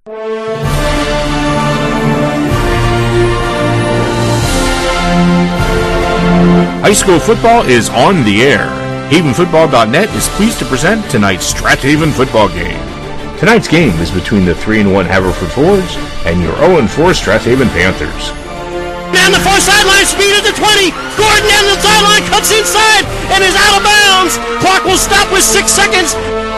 High school football is on the air. HavenFootball.net is pleased to present tonight's Strathaven football game. Tonight's game is between the 3-1 Haverford Forwards and your 0-4 Strathaven Panthers. Down the far sideline, speed at the 20. Gordon down the sideline, cuts inside, and is out of bounds. Clock will stop with 6 seconds.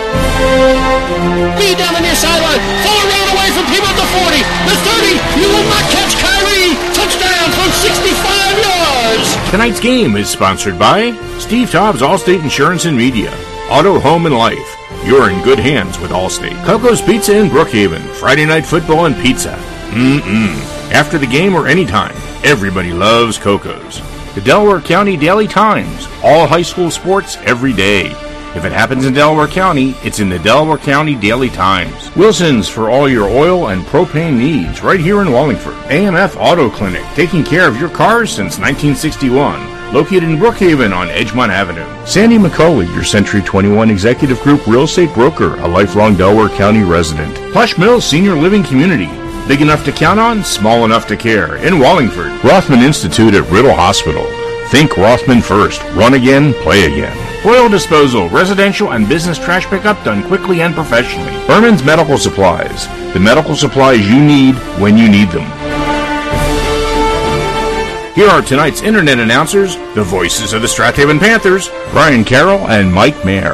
Speed down the near sideline. Fuller ran away from people at the 40. The 30. You will not catch Kyrie. Touchdown from 65 yards. Tonight's game is sponsored by Steve Tobbs Allstate Insurance and Media, Auto, Home, and Life. You're in good hands with Allstate. Coco's Pizza in Brookhaven. Friday night football and pizza. After the game or anytime, everybody loves Coco's. The Delaware County Daily Times. All high school sports every day. If it happens in Delaware County, it's in the Delaware County Daily Times. Wilson's for all your oil and propane needs right here in Wallingford. AMF Auto Clinic, taking care of your cars since 1961. Located in Brookhaven on Edgemont Avenue. Sandy McCauley, your Century 21 Executive Group Real Estate Broker, a lifelong Delaware County resident. Plush Mills Senior Living Community. Big enough to count on, small enough to care. In Wallingford. Rothman Institute at Riddle Hospital. Think Rothman first. Run again, play again. Royal Disposal, residential and business trash pickup done quickly and professionally. Berman's Medical Supplies, the medical supplies you need when you need them. Here are tonight's internet announcers, the voices of the Strathaven Panthers, Brian Carroll and Mike Mayer.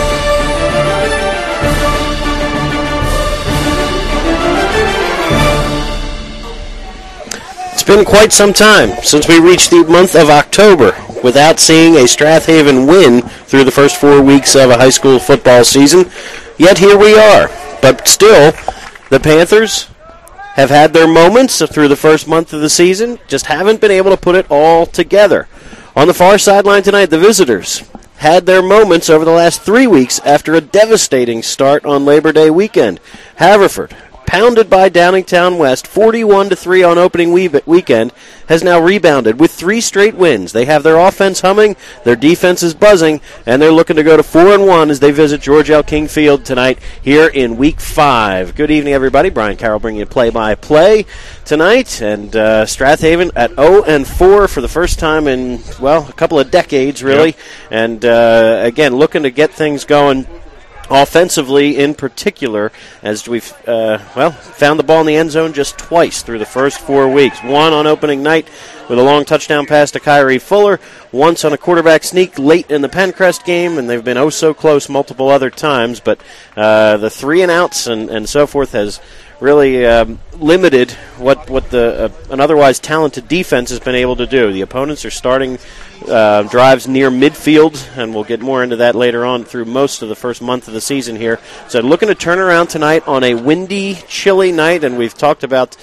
It's been quite some time since we reached the month of October without seeing a Strathaven win through the first 4 weeks of a high school football season. Yet here we are. But still, the Panthers have had their moments through the first month of the season, just haven't been able to put it all together. On the far sideline tonight, the visitors had their moments over the last 3 weeks after a devastating start on Labor Day weekend. Haverford, pounded by Downingtown West, 41-3 on opening weekend, has now rebounded with 3 straight wins. They have their offense humming, their defense is buzzing, and they're looking to go to 4-1 as they visit George L. King Field tonight here in Week 5. Good evening, everybody. Brian Carroll bringing you play-by-play tonight, and Strathaven at 0-4 for the first time in, well, a couple of decades, really. Yep. And, again, looking to get things going offensively in particular, as we've found the ball in the end zone just twice through the first 4 weeks. One on opening night with a long touchdown pass to Kyrie Fuller, once on a quarterback sneak late in the Pencrest game, and they've been oh so close multiple other times, but the 3-and-outs and so forth has really limited what an otherwise talented defense has been able to do. The opponents are starting drives near midfield, and we'll get more into that later on through most of the first month of the season here. So looking to turn around tonight on a windy, chilly night, and we've talked about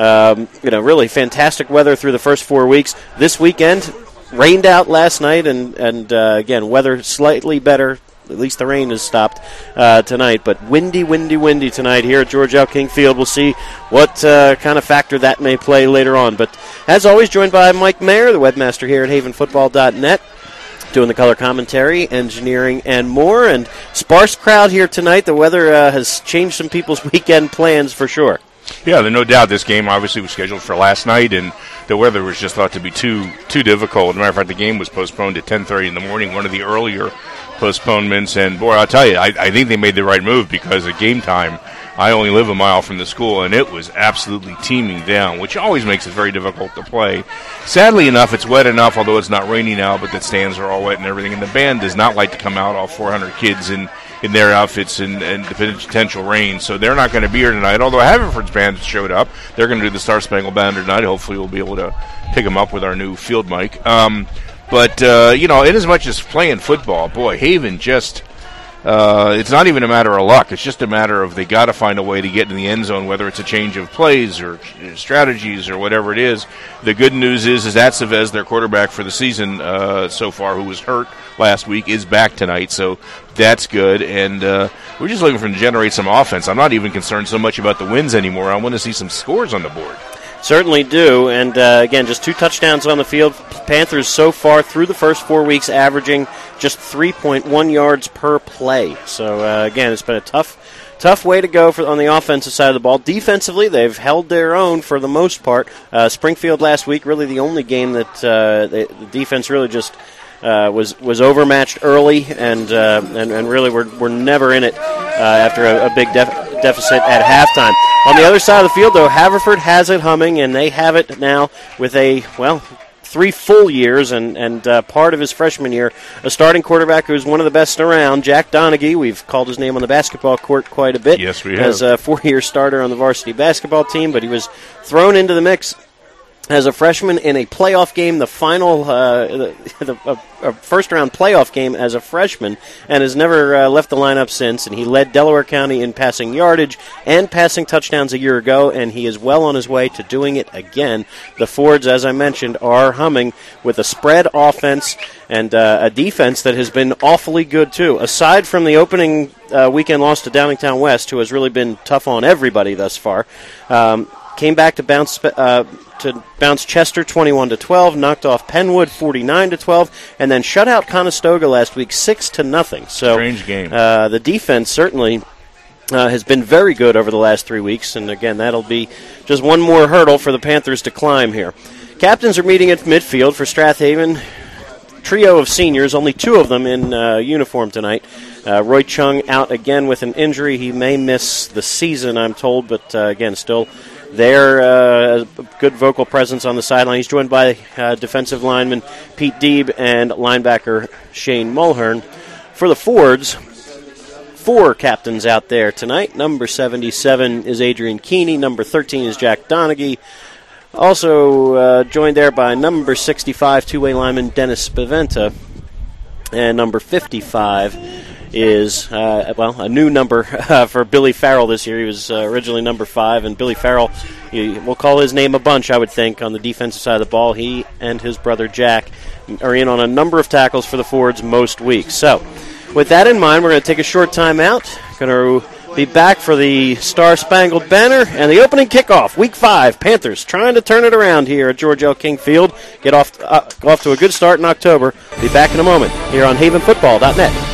really fantastic weather through the first 4 weeks. This weekend, rained out last night, and again, weather slightly better. At least the rain has stopped tonight, but windy tonight here at George L. King Field. We'll see what kind of factor that may play later on. But as always, joined by Mike Mayer, the webmaster here at HavenFootball.net, doing the color commentary, engineering, and more. And sparse crowd here tonight. The weather has changed some people's weekend plans for sure. Yeah, there's no doubt this game obviously was scheduled for last night, and the weather was just thought to be too difficult. As a matter of fact, the game was postponed at 10:30 in the morning, one of the earlier postponements. And, boy, I'll tell you, I think they made the right move, because at game time, I only live a mile from the school, and it was absolutely teeming down, which always makes it very difficult to play. Sadly enough, it's wet enough, although it's not raining now, but the stands are all wet and everything, and the band does not like to come out, all 400 kids in their outfits and the potential rain, so they're not going to be here tonight. Although Haverford's band showed up, they're going to do the Star Spangled Banner tonight. Hopefully we'll be able to pick them up with our new field mic. But in as much as playing football, boy, Haven just it's not even a matter of luck. It's just a matter of they got to find a way to get in the end zone, whether it's a change of plays or strategies or whatever it is. The good news is Atzavez, their quarterback for the season so far, who was hurt last week, is back tonight, so that's good. And we're just looking for him to generate some offense. I'm not even concerned so much about the wins anymore. I want to see some scores on the board. Certainly do, and again, just 2 touchdowns on the field. Panthers so far through the first 4 weeks averaging just 3.1 yards per play. So again, it's been a tough tough way to go on the offensive side of the ball. Defensively, they've held their own for the most part. Springfield last week, really the only game that the defense really just was overmatched early, and really were never in it after a big deficit at halftime. On the other side of the field, though, Haverford has it humming, and they have it now with 3 full years and part of his freshman year, a starting quarterback who's one of the best around, Jack Donaghy. We've called his name on the basketball court quite a bit. Yes, we have. As a 4-year starter on the varsity basketball team, but he was thrown into the mix as a freshman in a playoff game, the final first-round playoff game as a freshman, and has never left the lineup since. And he led Delaware County in passing yardage and passing touchdowns a year ago, and he is well on his way to doing it again. The Fords, as I mentioned, are humming with a spread offense and a defense that has been awfully good, too. Aside from the opening weekend loss to Downingtown West, who has really been tough on everybody thus far, came back to bounce Chester 21-12, knocked off Penwood 49-12, and then shut out Conestoga last week 6-0. So strange game. The defense certainly has been very good over the last 3 weeks, and again, that'll be just one more hurdle for the Panthers to climb here. Captains are meeting at midfield for Strathaven. Trio of seniors, only 2 of them in uniform tonight. Roy Chung out again with an injury. He may miss the season, I'm told, but again, still there, a good vocal presence on the sideline. He's joined by defensive lineman Pete Deeb and linebacker Shane Mulhern. For the Fords, 4 captains out there tonight. Number 77 is Adrian Keeney. Number 13 is Jack Donaghy. Also joined there by number 65, two-way lineman Dennis Spaventa. And number 55 is, a new number for Billy Farrell this year. He was originally number 5, and Billy Farrell, we'll call his name a bunch, I would think, on the defensive side of the ball. He and his brother Jack are in on a number of tackles for the Fords most weeks. So, with that in mind, we're going to take a short time out. Going to be back for the Star-Spangled Banner and the opening kickoff, Week 5. Panthers trying to turn it around here at George L. King Field. Get off to a good start in October. Be back in a moment here on HavenFootball.net.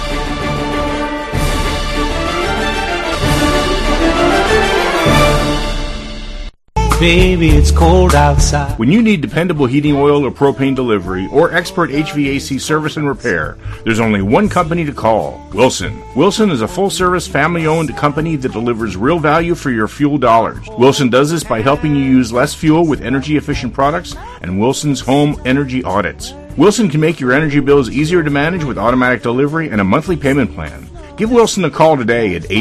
Baby, it's cold outside. When you need dependable heating oil or propane delivery or expert HVAC service and repair, there's only one company to call, Wilson. Wilson is a full-service, family-owned company that delivers real value for your fuel dollars. Wilson does this by helping you use less fuel with energy-efficient products and Wilson's home energy audits. Wilson can make your energy bills easier to manage with automatic delivery and a monthly payment plan. Give Wilson a call today at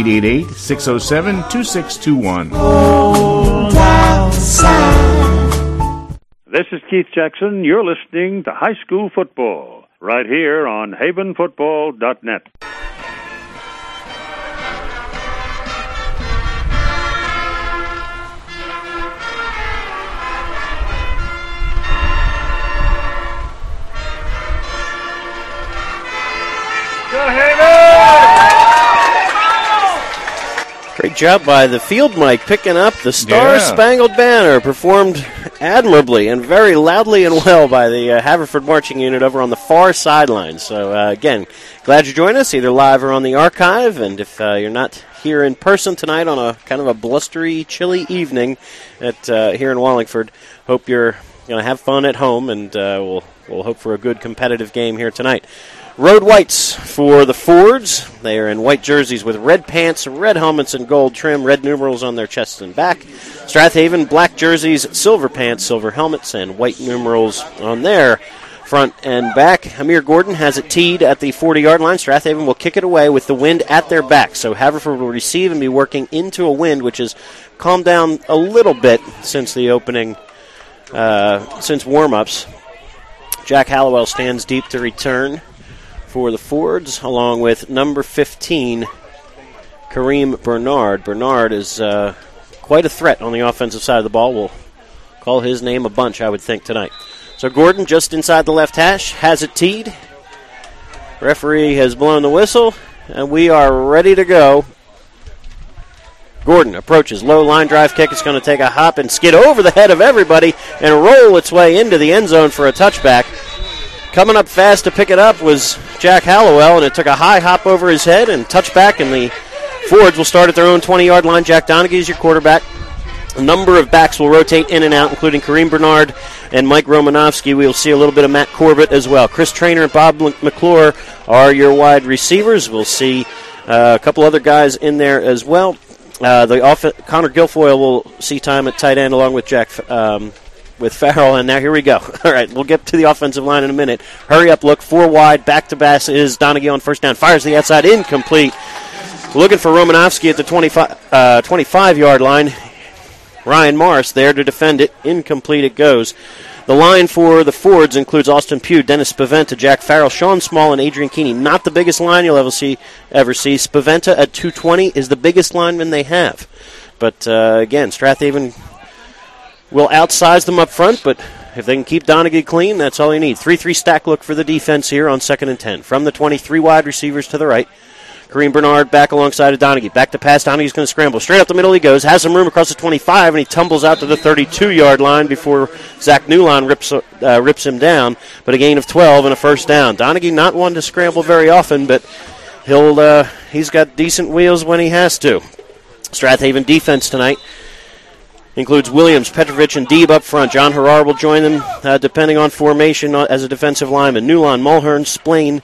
888-607-2621. This is Keith Jackson. You're listening to High School Football right here on HavenFootball.net. Go Haven! Great job by the field mic picking up the Star-Spangled Banner, performed admirably and very loudly and well by the Haverford Marching Unit over on the far sideline. So, again, glad you joined us, either live or on the archive. And if you're not here in person tonight on a kind of a blustery, chilly evening here in Wallingford, hope you're going to have fun at home, and we'll hope for a good competitive game here tonight. Road whites for the Fords. They are in white jerseys with red pants, red helmets, and gold trim, red numerals on their chests and back. Strathaven, black jerseys, silver pants, silver helmets, and white numerals on their front and back. Amir Gordon has it teed at the 40-yard line. Strathaven will kick it away with the wind at their back. So Haverford will receive and be working into a wind, which has calmed down a little bit since the opening, since warm-ups. Jack Hallowell stands deep to return for the Fords, along with number 15, Kareem Bernard. Bernard is quite a threat on the offensive side of the ball. We'll call his name a bunch, I would think, tonight. So Gordon just inside the left hash, has it teed. Referee has blown the whistle, and we are ready to go. Gordon approaches, low line drive kick. It's going to take a hop and skid over the head of everybody and roll its way into the end zone for a touchback. Coming up fast to pick it up was Jack Hallowell, and it took a high hop over his head and touchback in the Fords will start at their own 20-yard line. Jack Donaghy is your quarterback. A number of backs will rotate in and out, including Kareem Bernard and Mike Romanowski. We'll see a little bit of Matt Corbett as well. Chris Traynor and Bob McClure are your wide receivers. We'll see a couple other guys in there as well. Connor Guilfoyle will see time at tight end along with with Farrell. And now here we go. All right, we'll get to the offensive line in a minute. Hurry up, look, 4 wide, back to pass is Donaghy on first down. Fires the outside, incomplete. Looking for Romanowski at the 25-yard line. Ryan Morris there to defend it. Incomplete it goes. The line for the Fords includes Austin Pugh, Dennis Spaventa, Jack Farrell, Sean Small, and Adrian Keeney. Not the biggest line you'll ever see. Spaventa at 220 is the biggest lineman they have. But, again, Strathaven will outsize them up front, but if they can keep Donaghy clean, that's all you need. 3-3 stack look for the defense here on 2nd and 10. From the 23 wide receivers to the right. Kareem Bernard back alongside of Donaghy. Back to pass. Donaghy's going to scramble. Straight up the middle he goes. Has some room across the 25, and he tumbles out to the 32-yard line before Zach Newline rips him down. But a gain of 12 and a first down. Donaghy not one to scramble very often, but he's got decent wheels when he has to. Strathaven defense tonight includes Williams, Petrovic, and Deeb up front. John Harrar will join them depending on formation as a defensive lineman. Newline, Mulhern, Splain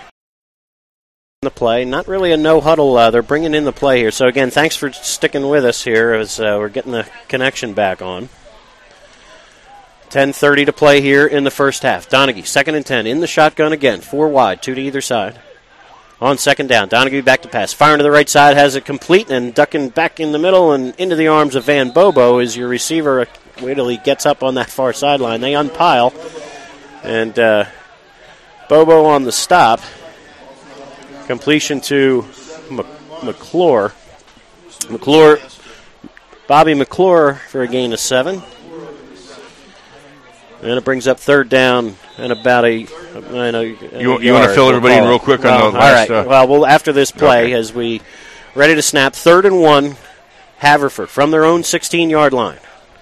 the play. Not really a no-huddle. They're bringing in the play here. So, again, thanks for sticking with us here as we're getting the connection back on. 10:30 to play here in the first half. Donaghy, 2nd and 10, in the shotgun again. 4 wide, 2 to either side. On 2nd down, Donaghy back to pass. Firing to the right side, has it complete, and ducking back in the middle and into the arms of Van Bobo is your receiver. Wait till he gets up on that far sideline. They unpile, and Bobo on the stop. Completion to McClure. Bobby McClure for a gain of 7. And it brings up 3rd down and about a You want to fill everybody in real quick on the last... All right. Well, after this play, as we ready to snap, 3rd and 1, Haverford from their own 16-yard line.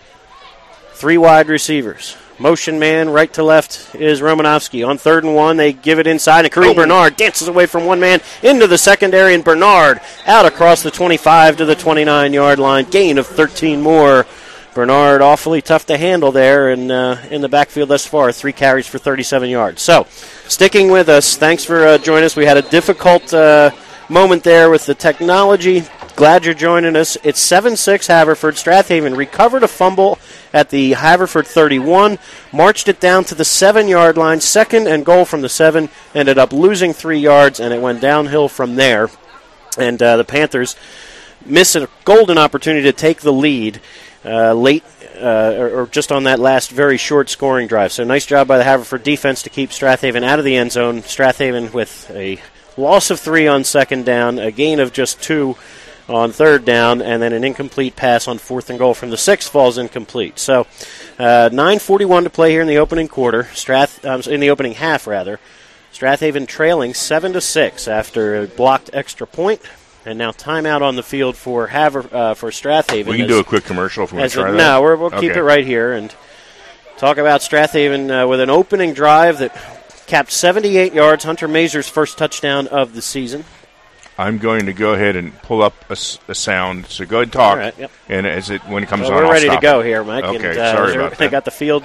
3 wide receivers. Motion man, right to left is Romanowski. On 3rd and 1, they give it inside, and Kareem Bernard dances away from one man into the secondary, and Bernard out across the 25 to the 29-yard line. Gain of 13 more. Bernard awfully tough to handle there in the backfield thus far. 3 carries for 37 yards. So, sticking with us, thanks for joining us. We had a difficult moment there with the technology. Glad you're joining us. It's 7-6 Haverford. Strathaven recovered a fumble at the Haverford 31, marched it down to the 7-yard line, 2nd and goal from the 7, ended up losing 3 yards, and it went downhill from there. And the Panthers missed a golden opportunity to take the lead late or just on that last very short scoring drive. So nice job by the Haverford defense to keep Strathaven out of the end zone. Strathaven with a loss of 3 on 2nd down, a gain of just 2 on 3rd down, and then an incomplete pass on 4th and goal from the 6 falls incomplete. So 9:41 to play here in the opening quarter. In the opening half, rather. Strathaven trailing 7-6 after a blocked extra point. And now timeout on the field for Strathaven. We can do a quick commercial if we want to try that. No, we'll keep it right here and talk about Strathaven with an opening drive that capped 78 yards. Hunter Mazur's first touchdown of the season. I'm going to go ahead and pull up a sound. So go ahead and talk. All right, yep. And when it comes on, we're ready I'll to go it. here, Mike. Okay, and, sorry about that. They got the field.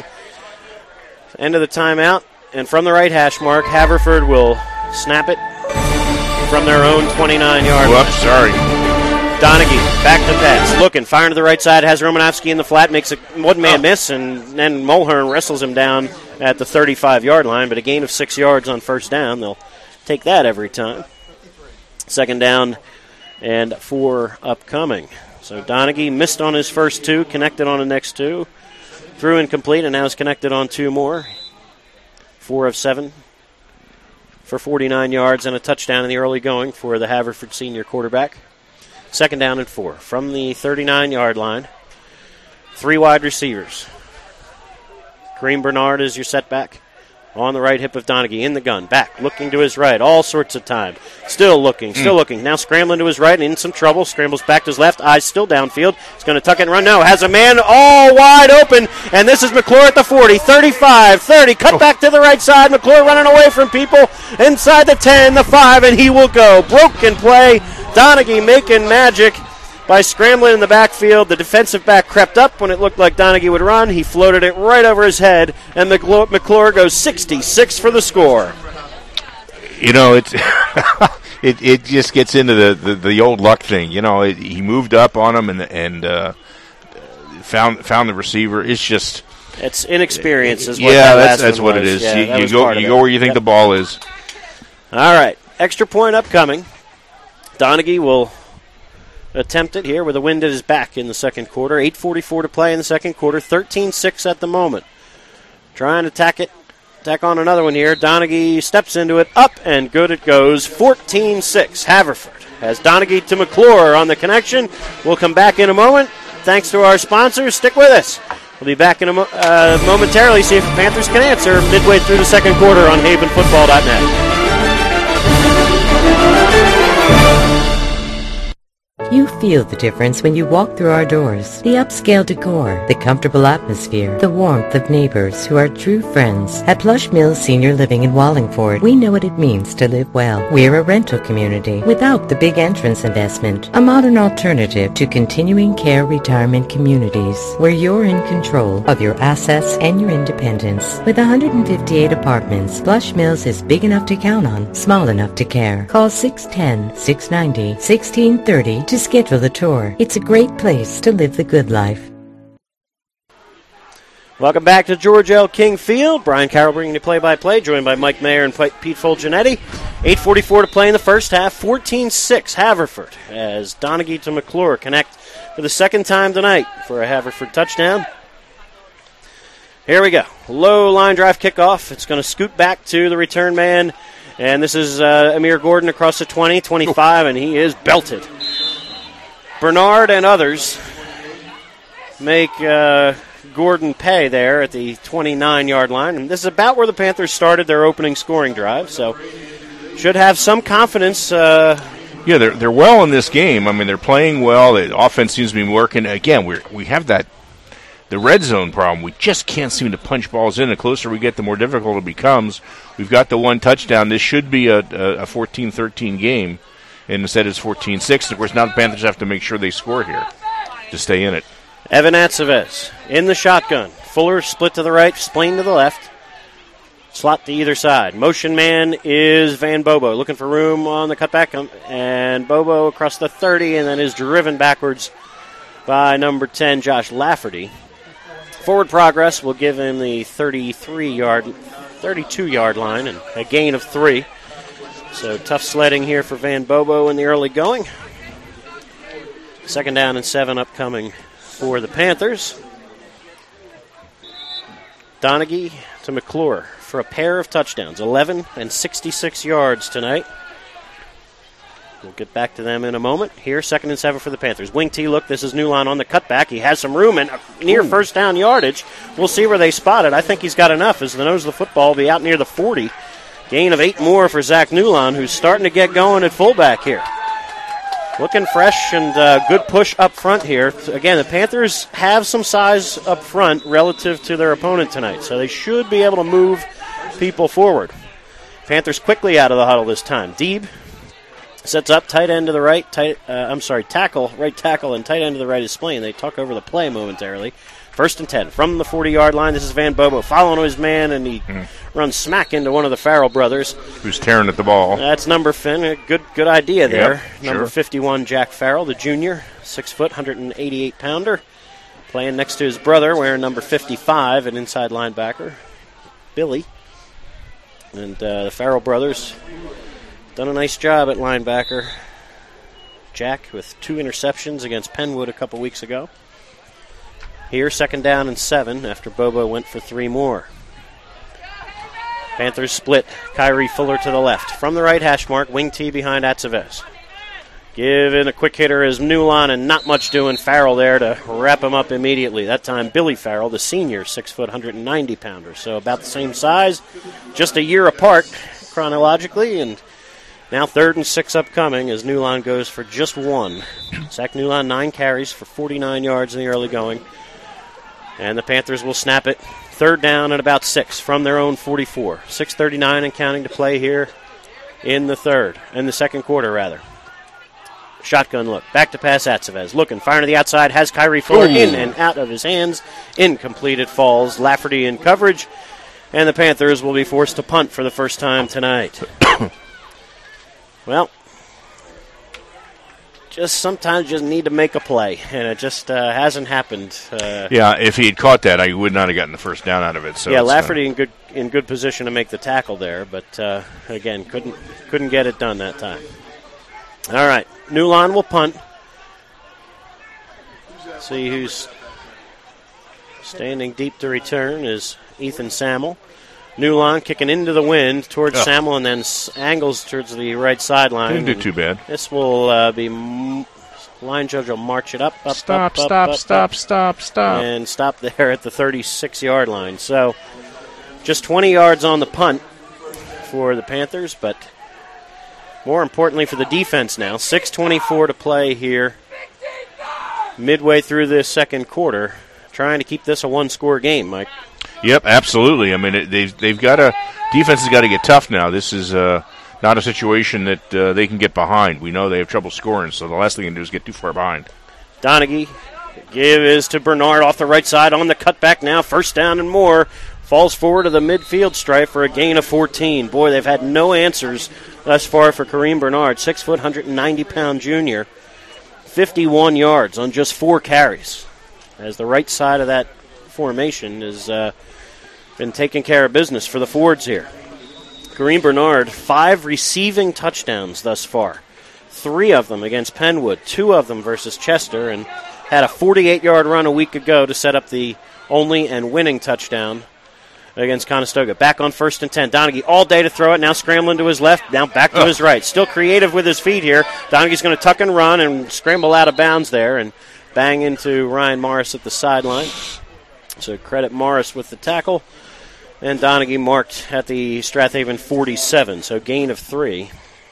End of the timeout. And from the right hash mark, Haverford will snap it from their own 29-yard line. Whoops, sorry. Donaghy, back to pass. Looking, firing to the right side, has Romanowski in the flat, makes a one-man miss, and then Mulhern wrestles him down at the 35-yard line, but a gain of 6 yards on first down. They'll take that every time. 2nd down and 4 upcoming. So Donaghy missed on his first 2, connected on the next 2, threw incomplete, and now is connected on 2 more. 4 of 7 for 49 yards and a touchdown in the early going for the Haverford senior quarterback. 2nd down and 4 from the 39-yard line. 3 wide receivers. Kareem Bernard is your setback. On the right hip of Donaghy, in the gun, back, looking to his right, all sorts of time. Still looking. Now scrambling to his right and in some trouble. Scrambles back to his left, eyes still downfield. He's going to tuck it and run. No, has a man all wide open, and this is McClure at the 40, 35, 30. Cut back to the right side. McClure running away from people inside the 10, the 5, and he will go. Broken play Donaghy making magic by scrambling in the backfield. The defensive back crept up when it looked like Donaghy would run. He floated it right over his head, and McClure goes 66 for the score. You know, it's it just gets into the old luck thing. You know, he moved up on him and found the receiver. It's just inexperience is what that's what was. it is. Yeah, you go where you think the ball is. All right, extra point upcoming. Donaghy will attempt it here with a wind at his back in the second quarter. 8:44 to play in the second quarter. 13-6 at the moment. Trying to tack on another one here. Donaghy steps into it, up and good it goes. 14-6. Haverford has Donaghy to McClure on the connection. We'll come back in a moment. Thanks to our sponsors. Stick with us. We'll be back in momentarily. See if the Panthers can answer midway through the second quarter on havenfootball.net. You feel the difference when you walk through our doors. The upscale decor, the comfortable atmosphere, the warmth of neighbors who are true friends. At Plush Mills Senior Living in Wallingford, we know what it means to live well. We're a rental community without the big entrance investment. A modern alternative to continuing care retirement communities where you're in control of your assets and your independence. With 158 apartments, Plush Mills is big enough to count on, small enough to care. Call 610-690-1630 to schedule a tour. It's a great place to live the good life. Welcome back to George L. King Field. Brian Carroll bringing you play-by-play, joined by Mike Mayer and Pete Fulgenetti. 8:44 to play in the first half. 14-6 Haverford as Donaghy to McClure connect for the second time tonight for a Haverford touchdown. Here we go. Low line drive kickoff. It's going to scoot back to the return man. And this is Amir Gordon across the 20, 25, and he is belted. Bernard and others make Gordon pay there at the 29-yard line. And this is about where the Panthers started their opening scoring drive, so should have some confidence. Yeah, they're well in this game. I mean, they're playing well. The offense seems to be working. Again, we have the red zone problem. We just can't seem to punch balls in. The closer we get, the more difficult it becomes. We've got the one touchdown. This should be a 14-13 game. And instead it's 14-6. Of course, now the Panthers have to make sure they score here to stay in it. Evan Atsevez in the shotgun. Fuller split to the right, Splain to the left. Slot to either side. Motion man is Van Bobo. Looking for room on the cutback. And Bobo across the 30 and then is driven backwards by number 10, Josh Lafferty. Forward progress will give him the 32-yard line and a gain of 3. So tough sledding here for Van Bobo in the early going. Second down and 7 upcoming for the Panthers. Donaghy to McClure for a pair of touchdowns, 11 and 66 yards tonight. We'll get back to them in a moment. Here, 2nd and 7 for the Panthers. Wing T look, this is Newline on the cutback. He has some room and near first down yardage. We'll see where they spot it. I think he's got enough as the nose of the football will be out near the 40. Gain of 8 more for Zach Newline, who's starting to get going at fullback here. Looking fresh and good push up front here. Again, the Panthers have some size up front relative to their opponent tonight, so they should be able to move people forward. Panthers quickly out of the huddle this time. Deeb sets up tight end to the right. Tackle, right tackle, and tight end to the right is Splain. They talk over the play momentarily. 1st and 10 from the 40-yard line. This is Van Bobo following his man, and he runs smack into one of the Farrell brothers. Who's tearing at the ball. That's number Finn. Good idea there. Yep, number sure. 51, Jack Farrell, the junior, 6 foot, 188-pounder. Playing next to his brother, wearing number 55, an inside linebacker, Billy. And the Farrell brothers done a nice job at linebacker. Jack with 2 interceptions against Penwood a couple weeks ago. Here, 2nd down and 7 after Bobo went for 3 more. Panthers split. Kyrie Fuller to the left. From the right hash mark, wing T behind Atsevez. Giving a quick hitter is Newline, and not much doing. Farrell there to wrap him up immediately. That time, Billy Farrell, the senior, 6 foot, 190-pounder. So about the same size, just a year apart chronologically, and now 3rd and 6 upcoming as Newline goes for just 1. Zach Newline, 9 carries for 49 yards in the early going. And the Panthers will snap it. 3rd down and about 6 from their own 44. 6:39 and counting to play here in the second quarter, rather. Shotgun look. Back to pass, Atsevez. Looking, firing to the outside. Has Kyrie Fuller in and out of his hands. Incomplete. It falls. Lafferty in coverage. And the Panthers will be forced to punt for the first time tonight. Well, sometimes just need to make a play, and it just hasn't happened. If he had caught that, I would not have gotten the first down out of it. So Lafferty in good position to make the tackle there, but again, couldn't get it done that time. All right, Newline will punt. See who's standing deep to return is Ethan Samuel. Newline kicking into the wind towards Samuel and then angles towards the right sideline. Didn't do too bad. This will be line judge will march it up. Stop. And stop there at the 36-yard line. So just 20 yards on the punt for the Panthers, but more importantly for the defense now. 6:24 to play here midway through this second quarter. Trying to keep this a one-score game, Mike. Yep, absolutely. I mean, they've got to defense has got to get tough now. This is not a situation that they can get behind. We know they have trouble scoring, so the last thing they can do is get too far behind. Donaghy, give is to Bernard off the right side on the cutback now. First down and more. Falls forward to the midfield stripe for a gain of 14. Boy, they've had no answers thus far for Kareem Bernard, 6 foot, 190-pound junior. 51 yards on just 4 carries. As the right side of that formation has been taking care of business for the Fords here. Kareem Bernard, 5 receiving touchdowns thus far. 3 of them against Penwood, 2 of them versus Chester, and had a 48-yard run a week ago to set up the only and winning touchdown against Conestoga. Back on 1st and 10. Donaghy all day to throw it, now scrambling to his left, now back to his right. Still creative with his feet here. Donaghy's going to tuck and run and scramble out of bounds there and bang into Ryan Morris at the sideline. So credit Morris with the tackle. And Donaghy marked at the Strathaven 47, so gain of 3.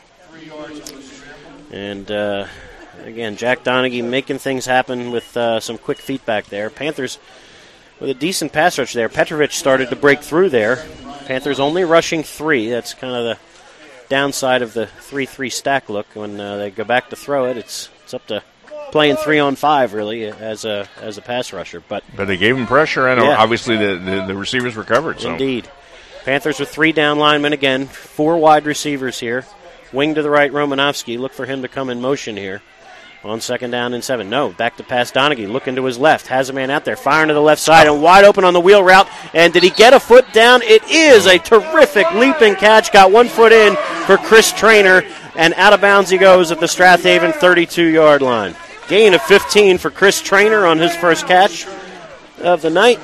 And again, Jack Donaghy making things happen with some quick feet back there. Panthers with a decent pass rush there. Petrovic started to break through there. Panthers only rushing 3. That's kind of the downside of the 3-3 stack look. When they go back to throw it, it's up to playing 3-on-5 really as a pass rusher, but they gave him pressure, and obviously the receivers recovered. So. Indeed, Panthers with 3 down linemen again, 4 wide receivers here. Wing to the right, Romanovsky. Look for him to come in motion here on 2nd down and 7. No, back to pass. Donaghy looking to his left, has a man out there, firing to the left side and wide open on the wheel route. And did he get a foot down? It is a terrific leaping catch. Got 1 foot in for Chris Traynor, and out of bounds he goes at the Strathaven 32-yard line. Gain of 15 for Chris Traynor on his first catch of the night.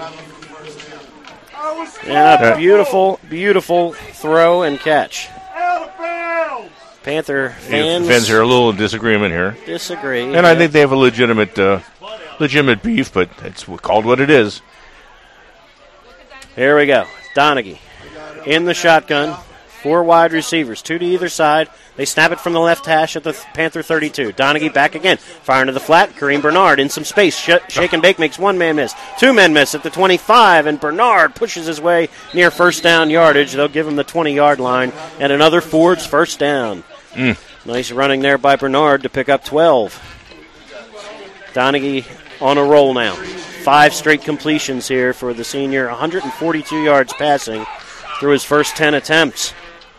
And a beautiful, beautiful throw and catch. Panther fans are a little in disagreement here. Disagree. And I think they have a legitimate beef, but it's called what it is. Here we go. Donaghy in the shotgun. 4 wide receivers, 2 to either side. They snap it from the left hash at the Panther 32. Donaghy back again. Firing to the flat. Kareem Bernard in some space. Shake and bake makes 1 man miss. 2 men miss at the 25, and Bernard pushes his way near first down yardage. They'll give him the 20-yard line, and another Ford's first down. Nice running there by Bernard to pick up 12. Donaghy on a roll now. 5 straight completions here for the senior. 142 yards passing through his first 10 attempts.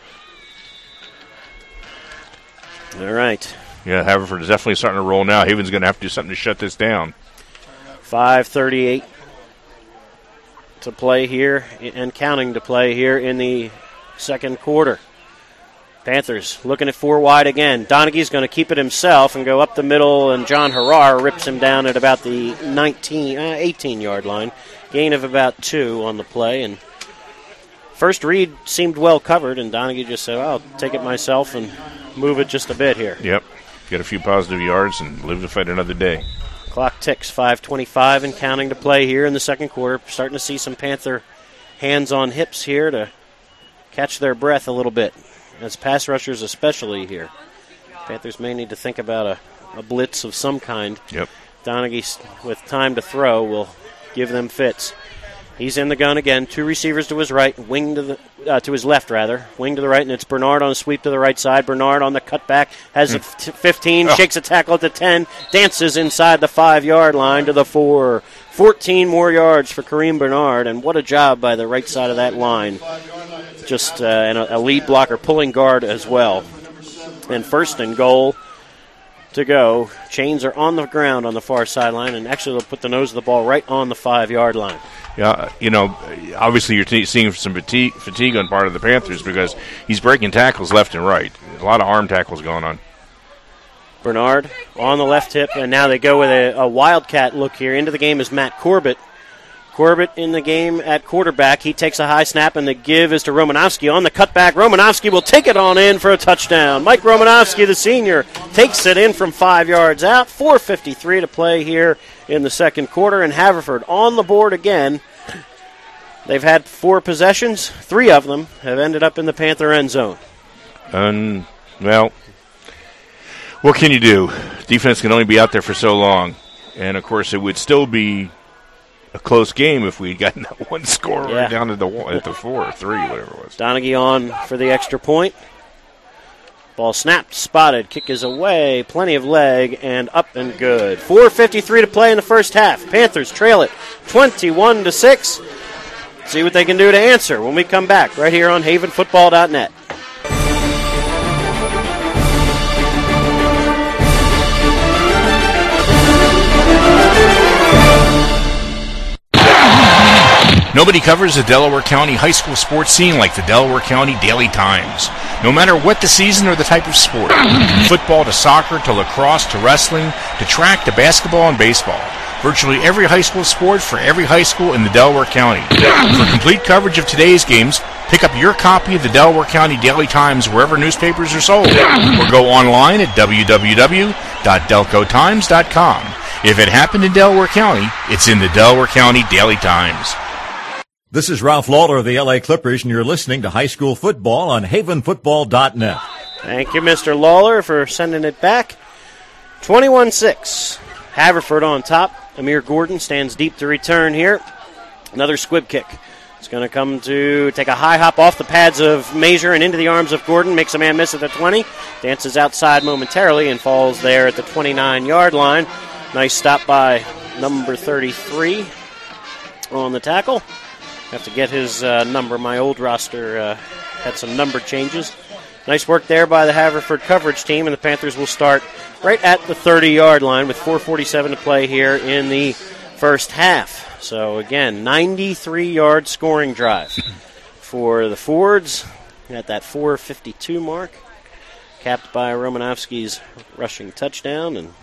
All right. Yeah, Haverford is definitely starting to roll now. Haven's going to have to do something to shut this down. 5:38 to play here and counting to play here in the second quarter. Panthers looking at 4 wide again. Donaghy's going to keep it himself and go up the middle, and John Harrar rips him down at about the 18-yard line. Gain of about 2 on the play, and first read seemed well covered, and Donaghy just said, I'll take it myself and move it just a bit here. Yep. Get a few positive yards and live to fight another day. Clock ticks, 5:25 and counting to play here in the second quarter. Starting to see some Panther hands on hips here to catch their breath a little bit, as pass rushers especially here. Panthers may need to think about a blitz of some kind. Yep. Donaghy, with time to throw, will give them fits. He's in the gun again. 2 receivers to his right, wing to his left, rather. Wing to the right, and it's Bernard on a sweep to the right side. Bernard on the cutback, has a 15, shakes a tackle at the 10, dances inside the 5-yard line to the 4. 14 more yards for Kareem Bernard, and what a job by the right side of that line. Just and a lead blocker pulling guard as well. And 1st and goal to go. Chains are on the ground on the far sideline, and actually they'll put the nose of the ball right on the 5-yard line. Yeah, obviously you're seeing some fatigue on part of the Panthers because he's breaking tackles left and right. A lot of arm tackles going on. Bernard on the left hip, and now they go with a wildcat look here. Into the game is Matt Corbett. Corbett in the game at quarterback. He takes a high snap, and the give is to Romanowski. On the cutback, Romanowski will take it on in for a touchdown. Mike Romanowski, the senior, takes it in from 5 yards out. 4:53 to play here in the second quarter, and Haverford on the board again. They've had 4 possessions. 3 of them have ended up in the Panther end zone. Well, what can you do? Defense can only be out there for so long. And, of course, it would still be a close game if we'd gotten that one score right down to the 4 or 3, whatever it was. Donaghy on for the extra point. Ball snapped, spotted, kick is away, plenty of leg, and up and good. 4:53 to play in the first half. Panthers trail it 21-6. See what they can do to answer when we come back right here on havenfootball.net. Nobody covers the Delaware County high school sports scene like the Delaware County Daily Times. No matter what the season or the type of sport, from football to soccer to lacrosse to wrestling to track to basketball and baseball, virtually every high school sport for every high school in the Delaware County. For complete coverage of today's games, pick up your copy of the Delaware County Daily Times wherever newspapers are sold, or go online at www.delcotimes.com. If it happened in Delaware County, it's in the Delaware County Daily Times. This is Ralph Lawler of the LA Clippers, and you're listening to High School Football on havenfootball.net. Thank you, Mr. Lawler, for sending it back. 21-6. Haverford on top. Amir Gordon stands deep to return here. Another squib kick. It's going to come to take a high hop off the pads of Major and into the arms of Gordon. Makes a man miss at the 20. Dances outside momentarily and falls there at the 29-yard line. Nice stop by number 33 on the tackle. Have to get his number. My old roster had some number changes. Nice work there by the Haverford coverage team, and the Panthers will start right at the 30-yard line with 4:47 to play here in the first half. So, again, 93-yard scoring drive for the Fords at that 4:52 mark, capped by Romanowski's rushing touchdown. And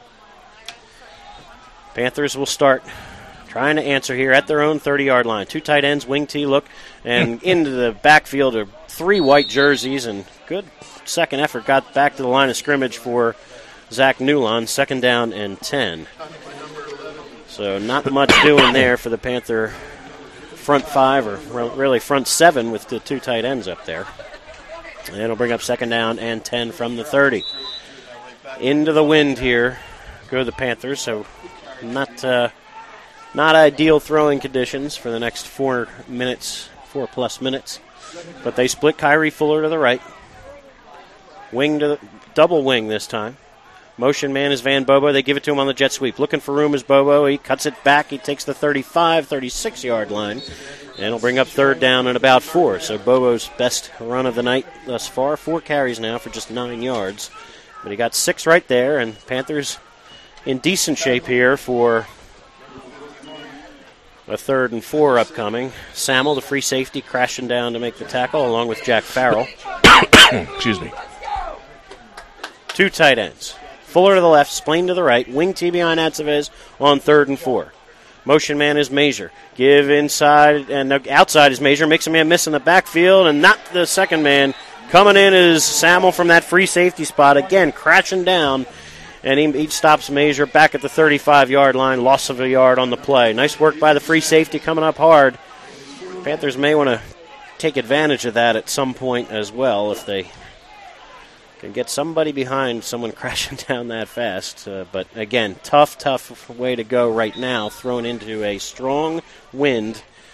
Panthers will start trying to answer here at their own 30-yard line. 2 tight ends, wing T look, and into the backfield are 3 white jerseys, and good second effort got back to the line of scrimmage for Zach Newlon, 2nd down and 10. So not much doing there for the Panther front 5, or really front 7 with the 2 tight ends up there. And it'll bring up 2nd down and 10 from the 30. Into the wind here go the Panthers, so not ideal throwing conditions for the next 4 plus minutes. But they split Kyrie Fuller to the right. Double wing this time. Motion man is Van Bobo. They give it to him on the jet sweep. Looking for room is Bobo. He cuts it back. He takes the 36-yard line. And it'll bring up 3rd down and about 4. So Bobo's best run of the night thus far. 4 carries now for just 9 yards. But he got 6 right there. And Panthers in decent shape here for a 3rd and 4 upcoming. Samuel, the free safety, crashing down to make the tackle along with Jack Farrell. Excuse me. 2 tight ends. Fuller to the left, Splain to the right. Wing T behind Atzevez on 3rd and 4. Motion man is Major. Give inside, and outside is Major. Makes a man miss in the backfield, and not the second man. Coming in is Samuel from that free safety spot. Again, crashing down. And he stops Major back at the 35-yard line. Loss of a yard on the play. Nice work by the free safety coming up hard. Panthers may want to take advantage of that at some point as well if they can get somebody behind someone crashing down that fast. But, again, tough way to go right now, thrown into a strong wind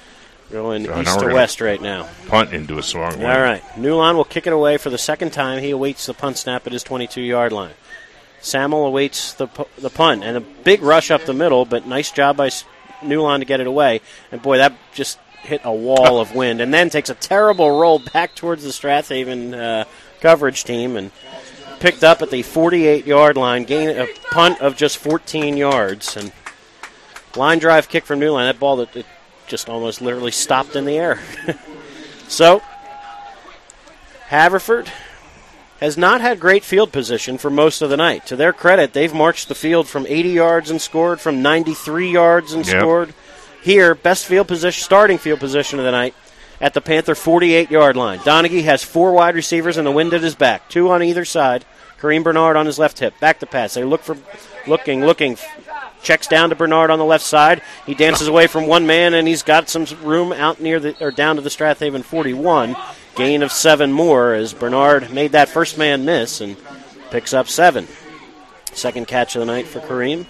Going So east now to we're west right now. Punt into a long one. All right. Newline will kick it away for the second time. He awaits the punt snap at his 22-yard line. Samuel awaits the punt, and a big rush up the middle, but nice job by Newline to get it away. And, boy, that just hit a wall of wind, and then takes a terrible roll back towards the Strathaven coverage team and picked up at the 48-yard line, gain a punt of just 14 yards. And line drive kick from Newline, that ball that it just almost literally stopped in the air. So, Haverford has not had great field position for most of the night. To their credit, they've marched the field from 80 yards and scored, from 93 yards and scored. Here, best field position, starting field position of the night at the Panther 48-yard line. Donaghy has 4 wide receivers and the wind at his back, 2 on either side. Kareem Bernard on his left hip. Back to pass. They looking. Checks down to Bernard on the left side. He dances away from one man, and he's got some room out down to the Strathaven 41. Gain of 7 more as Bernard made that first man miss and picks up 7. Second catch of the night for Kareem.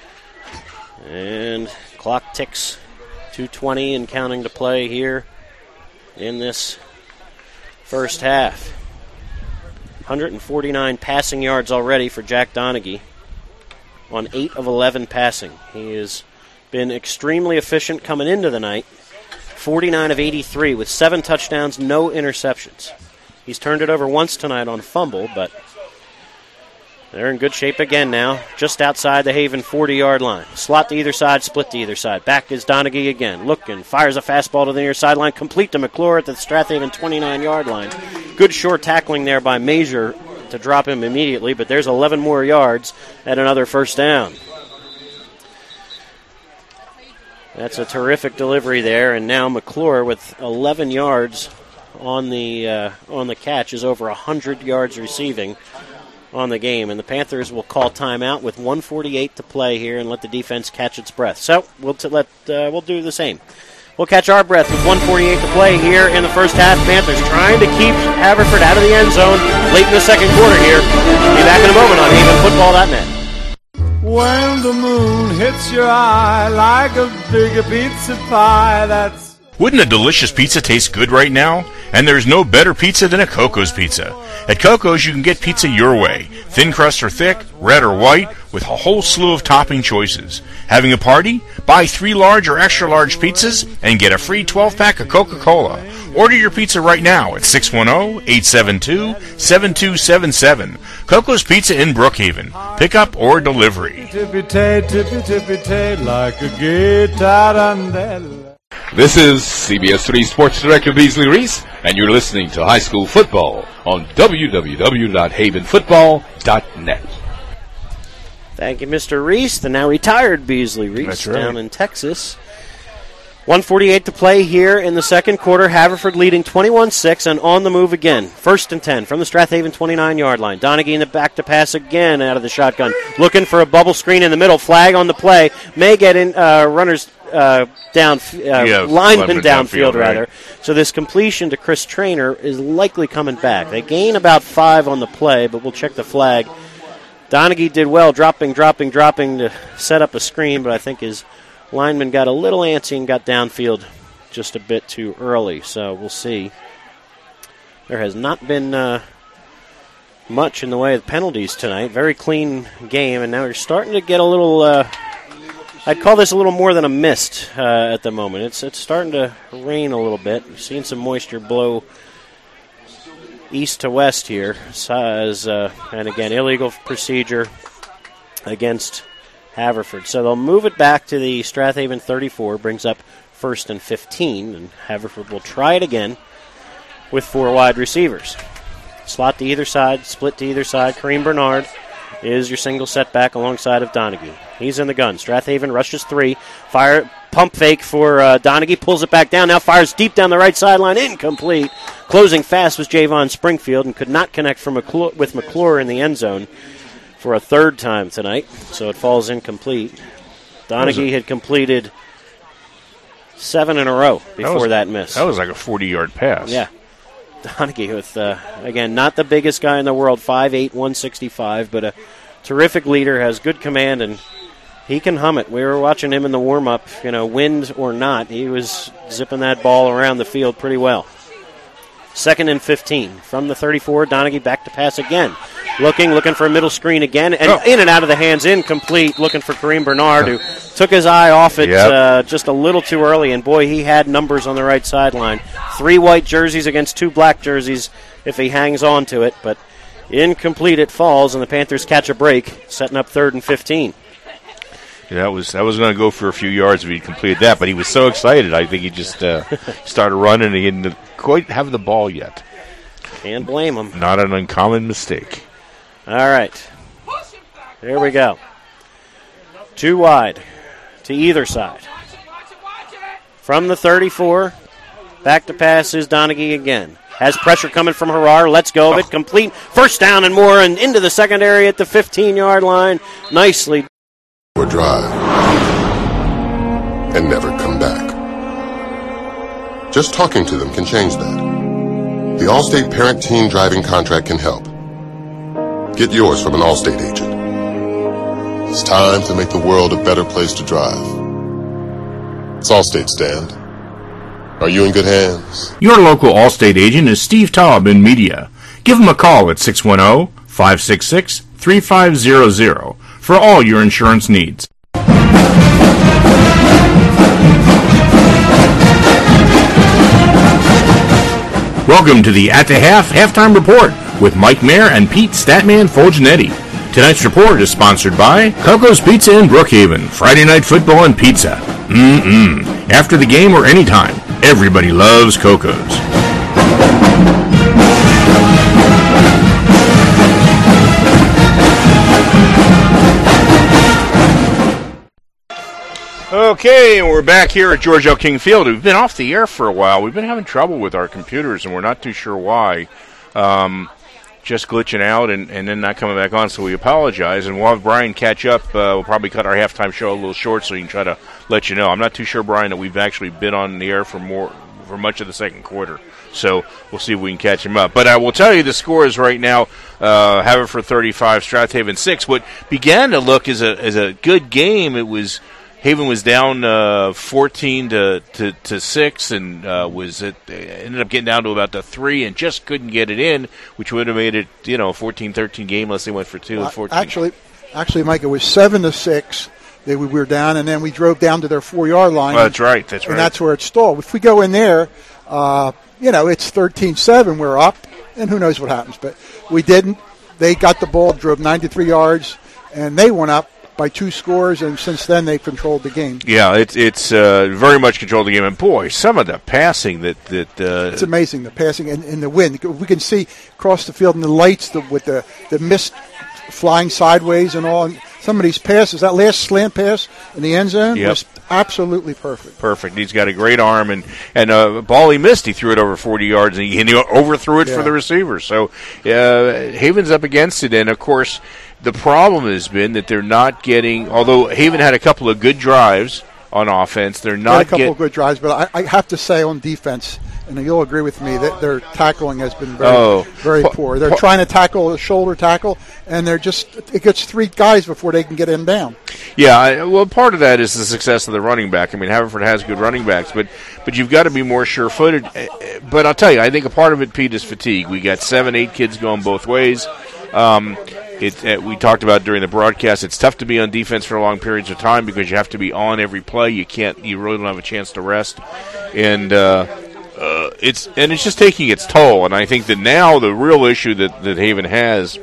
And clock ticks. 2:20 and counting to play here in this first half. 149 passing yards already for Jack Donaghy on 8 of 11 passing. He has been extremely efficient coming into the night. 49 of 83 with 7 touchdowns, no interceptions. He's turned it over once tonight on fumble, but they're in good shape again now, just outside the Haven 40-yard line. Slot to either side, split to either side. Back is Donaghy again. Looking, fires a fastball to the near sideline, complete to McClure at the Strathaven 29-yard line. Good short tackling there by Major to drop him immediately, but there's 11 more yards at another first down. That's a terrific delivery there, and now McClure with 11 yards on the catch is over 100 yards receiving on the game, and the Panthers will call timeout with 1:48 to play here and let the defense catch its breath. So we'll do the same. We'll catch our breath with 1:48 to play here in the first half. Panthers trying to keep Haverford out of the end zone late in the second quarter here. Be back in a moment on HavenFootball.net. When the moon hits your eye like a big pizza pie, Wouldn't a delicious pizza taste good right now? And there's no better pizza than a Coco's Pizza. At Coco's, you can get pizza your way. Thin crust or thick, red or white, with a whole slew of topping choices. Having a party? Buy 3 large or extra large pizzas and get a free 12-pack of Coca-Cola. Order your pizza right now at 610-872-7277. Coco's Pizza in Brookhaven. Pickup or delivery. tippy-tay, like a guitar. This is CBS 3 Sports Director Beasley Reese, and you're listening to High School Football on www.havenfootball.net. Thank you, Mr. Reese, the now retired Beasley Reese down in Texas. 1:48 to play here in the second quarter. Haverford leading 21-6 and on the move again. 1st and 10 from the Strathaven 29-yard line. Donaghy in the back to pass again out of the shotgun. Looking for a bubble screen in the middle. Flag on the play. May get in runners lineman downfield rather. Right. So this completion to Chris Traynor is likely coming back. They gain about 5 on the play, but we'll check the flag. Donaghy did well, dropping to set up a screen, but I think his lineman got a little antsy and got downfield just a bit too early. So we'll see. There has not been much in the way of penalties tonight. Very clean game, and now we're starting to get a little... I'd call this a little more than a mist at the moment. It's starting to rain a little bit. We've seen some moisture blow east to west here. And again, illegal procedure against Haverford. So they'll move it back to the Strathaven 34, brings up 1st and 15, and Haverford will try it again with 4 wide receivers. Slot to either side, split to either side. Kareem Bernard is your single setback alongside of Donaghy. He's in the gun. Strathaven rushes 3. Pump fake for Donaghy. Pulls it back down. Now fires deep down the right sideline. Incomplete. Closing fast was Javon Springfield and could not connect with McClure in the end zone for a 3rd time tonight. So it falls incomplete. Donaghy had completed 7 in a row before that miss. That was like a 40-yard pass. Yeah. Donaghy with, again, not the biggest guy in the world, 5'8", 165, but a terrific leader, has good command, and He can hum it. We were watching him in the warm-up, wind or not. He was zipping that ball around the field pretty well. 2nd and 15. From the 34, Donaghy back to pass again. Looking for a middle screen again. And in and out of the hands, incomplete. Looking for Kareem Bernard, who took his eye off it just a little too early. And, boy, he had numbers on the right sideline. 3 white jerseys against 2 black jerseys if he hangs on to it. But incomplete it falls, and the Panthers catch a break, setting up 3rd and 15. Yeah, that was going to go for a few yards if he completed that, but he was so excited. I think he just started running and he didn't quite have the ball yet. Can't blame him. Not an uncommon mistake. All right. Here we go. 2 wide to either side. From the 34, back to pass is Donaghy again. Has pressure coming from Harar. Lets go of it. Complete. First down and more, and into the secondary at the 15-yard line. Nicely. Or drive and never come back. Just talking to them can change that. The Allstate Parent Teen Driving Contract can help. Get yours from an Allstate agent. It's time to make the world a better place to drive. It's Allstate, Stand. Are you in good hands? Your local Allstate agent is Steve Taub in media. Give him a call at 610-566-3500 for all your insurance needs. Welcome to the At the Halftime Report with Mike Mayer and Pete Statman Folginetti. Tonight's report is sponsored by Coco's Pizza in Brookhaven, Friday Night Football and Pizza. After the game or anytime, everybody loves Coco's. Okay, we're back here at George L. King Field. We've been off the air for a while. We've been having trouble with our computers, and we're not too sure why. Just glitching out and then not coming back on, so we apologize. And we'll have Brian catch up. We'll probably cut our halftime show a little short so he can try to let you know. I'm not too sure, Brian, that we've actually been on the air for much of the second quarter. So we'll see if we can catch him up. But I will tell you the score is right now Haverford 35, Strathaven 6. What began to look as a good game, it was Haven was down 14 to 6, and ended up getting down to about the 3, and just couldn't get it in, which would have made it 14-13 game unless they went for 2 and 14. Actually, Mike, it was 7-6. We were down, and then we drove down to their 4-yard line. Well, that's right. And that's where it stalled. If we go in there, it's 13-7. We're up, and who knows what happens. But we didn't. They got the ball, drove 93 yards, and they went up by 2 scores, and since then they've controlled the game. Yeah, it's very much controlled the game. And, boy, some of the passing that it's amazing, the passing and the wind. We can see across the field and the lights with the mist flying sideways and all. And some of these passes, that last slant pass in the end zone was absolutely perfect. Perfect. He's got a great arm, and a ball he missed, he threw it over 40 yards, and he overthrew it for the receiver. So Haven's up against it, and, of course, the problem has been that they're not getting, although Haven had a couple of good drives on offense, they're not getting a couple of good drives, but I have to say on defense, and you'll agree with me, that their tackling has been very poor. They're trying to tackle a shoulder tackle, and it gets 3 guys before they can get him down. Yeah, well, part of that is the success of the running back. I mean, Haverford has good running backs, but you've got to be more sure-footed. But I'll tell you, I think a part of it, Pete, is fatigue. We got 7-8 kids going both ways. We talked about during the broadcast, it's tough to be on defense for long periods of time because you have to be on every play. You really don't have a chance to rest. And it's just taking its toll. And I think that now the real issue that Haven has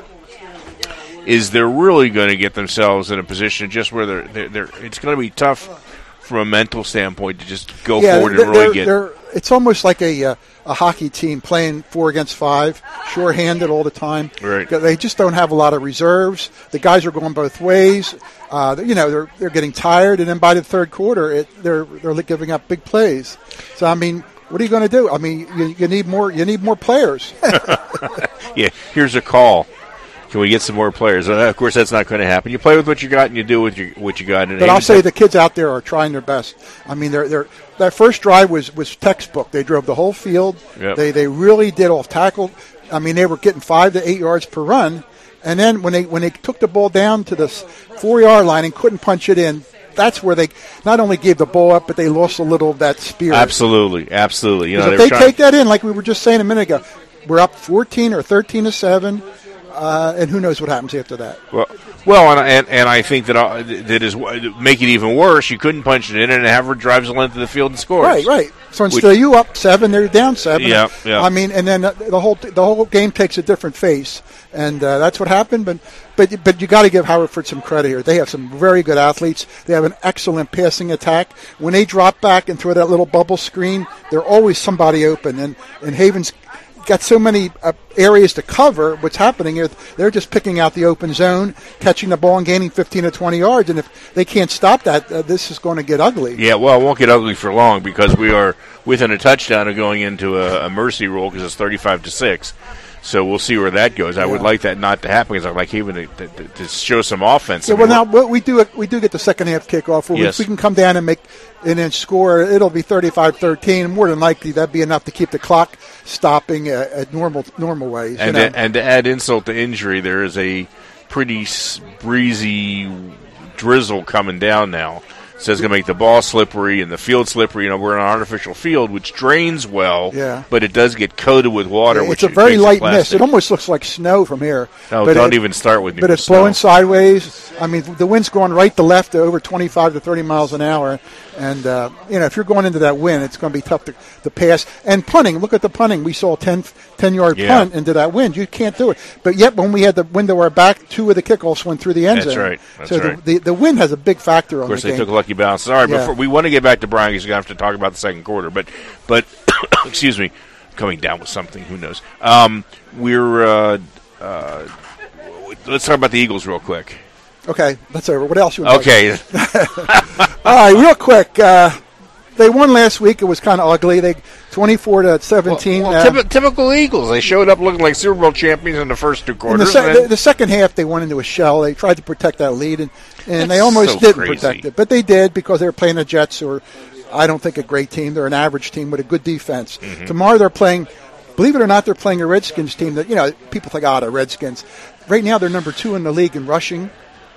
is they're really going to get themselves in a position just where they're it's going to be tough from a mental standpoint to just go forward and really get. It's almost like a hockey team playing 4 against 5, sure-handed all the time. Right. They just don't have a lot of reserves. The guys are going both ways. They're getting tired, and then by the third quarter, they're giving up big plays. So I mean, what are you going to do? I mean, you need more. You need more players. Yeah. Here's a call. Can we get some more players? Of course, that's not going to happen. You play with what you got, and you do what you got. But I'll say the kids out there are trying their best. I mean, that first drive was textbook. They drove the whole field. Yep. They really did off tackle. I mean, they were getting 5 to 8 yards per run, And then when they took the ball down to the 4-yard line and couldn't punch it in, that's where they not only gave the ball up, but they lost a little of that spirit. Absolutely. You know, if they take that in, like we were just saying a minute ago, we're up 14 or 13-7, and who knows what happens after that. Well, and I think that is make it even worse. You couldn't punch it in, and Havre drives the length of the field and scores. Right. So instead of you up 7, they're down 7. Yeah. I mean, and then the whole game takes a different face, and that's what happened. But you got to give Haverford some credit here. They have some very good athletes. They have an excellent passing attack. When they drop back and throw that little bubble screen, there's always somebody open, and Haven's got so many areas to cover. What's happening here, they're just picking out the open zone, catching the ball and gaining 15 to 20 yards. And if they can't stop that, this is going to get ugly. Yeah, well, it won't get ugly for long because we are within a touchdown of going into a mercy rule because it's 35-6. So we'll see where that goes. I would like that not to happen because I'd like even to show some offense. Yeah, well, now we do get the second half kickoff. Yes. If we can come down and then score, it'll be 35-13. More than likely, that'd be enough to keep the clock stopping at normal ways. And to add insult to injury, there is a pretty breezy drizzle coming down now. So it's going to make the ball slippery and the field slippery. You know, we're on an artificial field, which drains well, but it does get coated with water. It's a very light mist. It almost looks like snow from here. No, don't even start with me. But it's blowing sideways. I mean, the wind's going right to left to over 25 to 30 miles an hour. And, if you're going into that wind, it's going to be tough to pass. And punting, look at the punting. We saw a 10-yard punt into that wind. You can't do it. But yet, when we had the wind to our back, 2 of the kickoffs went through the end zone. That's so right. The wind has a big factor on the game. Of course, they took lucky bounces. All right, before we want to get back to Brian, because you're going to have to talk about the second quarter. But excuse me, coming down with something, who knows? Let's talk about the Eagles real quick. Okay, that's over. What else you want to All right, real quick. They won last week. It was kind of ugly. They 24-17. Typical Eagles. They showed up looking like Super Bowl champions in the first 2 quarters. The second half, they went into a shell. They tried to protect that lead, and they almost didn't protect it. But they did because they were playing the Jets, who are, I don't think, a great team. They're an average team with a good defense. Mm-hmm. Tomorrow they're playing, believe it or not, they're playing a Redskins team that, people think, the Redskins. Right now they're number 2 in the league in rushing,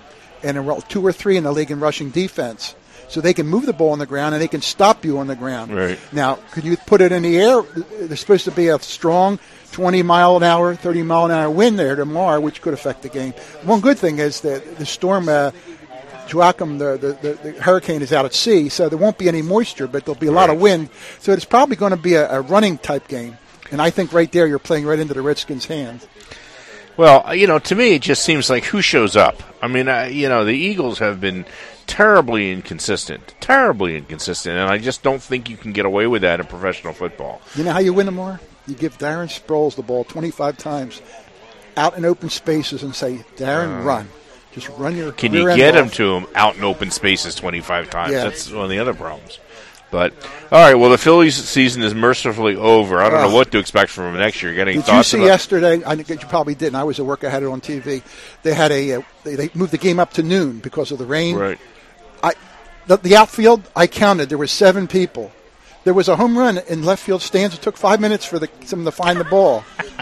and 2 or 3 in the league in rushing defense. So they can move the ball on the ground, and they can stop you on the ground. Right. Now, could you put it in the air? There's supposed to be a strong 20-mile-an-hour, 30-mile-an-hour wind there tomorrow, which could affect the game. One good thing is that the storm, Joachim, the hurricane, is out at sea, so there won't be any moisture, but there'll be a lot of wind. So it's probably going to be a running-type game. And I think right there you're playing right into the Redskins' hands. Well, to me it just seems like who shows up. I mean, the Eagles have been terribly inconsistent, and I just don't think you can get away with that in professional football. You know how you win them more? You give Darren Sproles the ball 25 times out in open spaces and say, Darren, run. Just run your Can you get him to him out in open spaces 25 times? Yeah. That's one of the other problems. But, all right, well, the Phillies season is mercifully over. I don't know what to expect from them next year. Did you see yesterday? I think you probably didn't. I was at work. I had it on TV. They had they moved the game up to noon because of the rain. Right. The outfield, I counted. There were 7 people. There was a home run in left field stands. It took 5 minutes for someone to find the ball.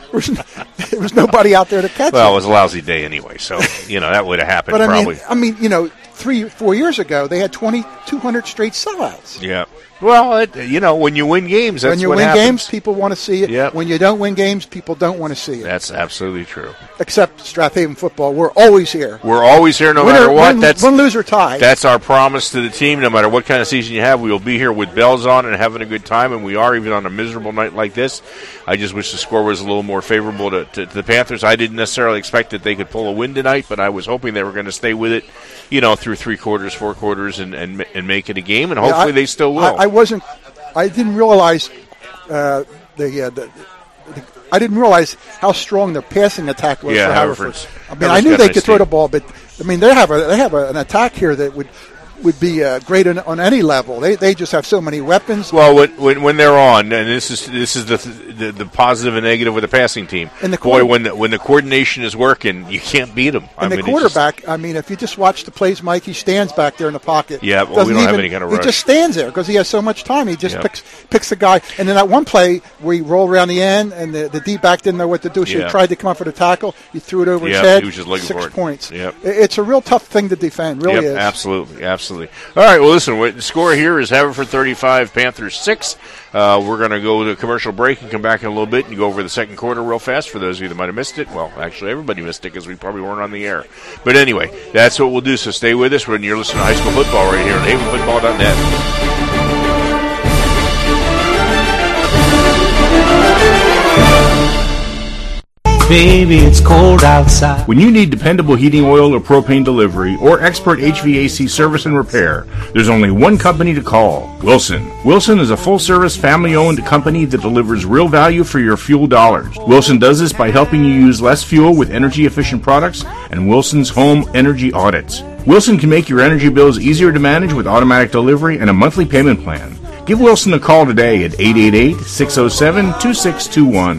There was nobody out there to catch it. Well, it was a lousy day anyway, so, that would have happened but probably. I mean, 3-4 years ago, they had 200 straight sellouts. Yeah. Well, when you win games, that's what happens. When you win games, people want to see it. Yep. When you don't win games, people don't want to see it. That's absolutely true. Except Strathaven football. We're always here. We're always here no matter what. Win, lose, or tie. That's our promise to the team. No matter what kind of season you have, we will be here with bells on and having a good time, and we are even on a miserable night like this. I just wish the score was a little more favorable to the Panthers. I didn't necessarily expect that they could pull a win tonight, but I was hoping they were going to stay with it, through 3 quarters, 4 quarters, and make it a game, and hopefully they still will. I didn't realize I didn't realize how strong their passing attack was for Haverford. I mean, I knew they could throw the ball, but I mean, they have an attack here that would would be great on any level. They just have so many weapons. Well, when they're on, and this is the positive and negative with the passing team. And when the coordination is working, you can't beat them. And the quarterback, if you just watch the plays, Mike, he stands back there in the pocket. Yeah, well, we don't have any kind of rush. He just stands there because he has so much time. He just picks the guy. And then that one play where he rolled around the end and the D-back didn't know what to do. So he tried to come up for the tackle. He threw it over his head. He was just looking for it. 6 points. Yep. It's a real tough thing to defend. Really is. Absolutely. All right, well, listen, the score here is Haverford 35, Panthers 6. We're going to go to a commercial break and come back in a little bit and go over the second quarter real fast for those of you that might have missed it. Well, actually, everybody missed it because we probably weren't on the air. But anyway, that's what we'll do, so stay with us when you're listening to High School Football right here on havenfootball.net. Baby, it's cold outside. When you need dependable heating oil or propane delivery or expert HVAC service and repair, there's only one company to call, Wilson. Wilson is a full-service, family-owned company that delivers real value for your fuel dollars. Wilson does this by helping you use less fuel with energy-efficient products and Wilson's home energy audits. Wilson can make your energy bills easier to manage with automatic delivery and a monthly payment plan. Give Wilson a call today at 888-607-2621.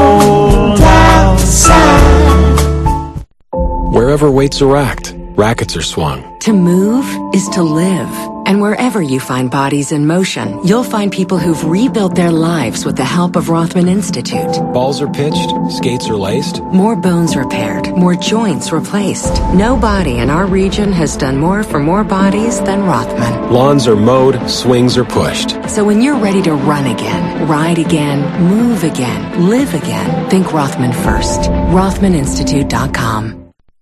Wherever weights are racked, rackets are swung. To move is to live. And wherever you find bodies in motion, you'll find people who've rebuilt their lives with the help of Rothman Institute. Balls are pitched, skates are laced. More bones repaired, more joints replaced. Nobody in our region has done more for more bodies than Rothman. Lawns are mowed, swings are pushed. So when you're ready to run again, ride again, move again, live again, think Rothman first. RothmanInstitute.com.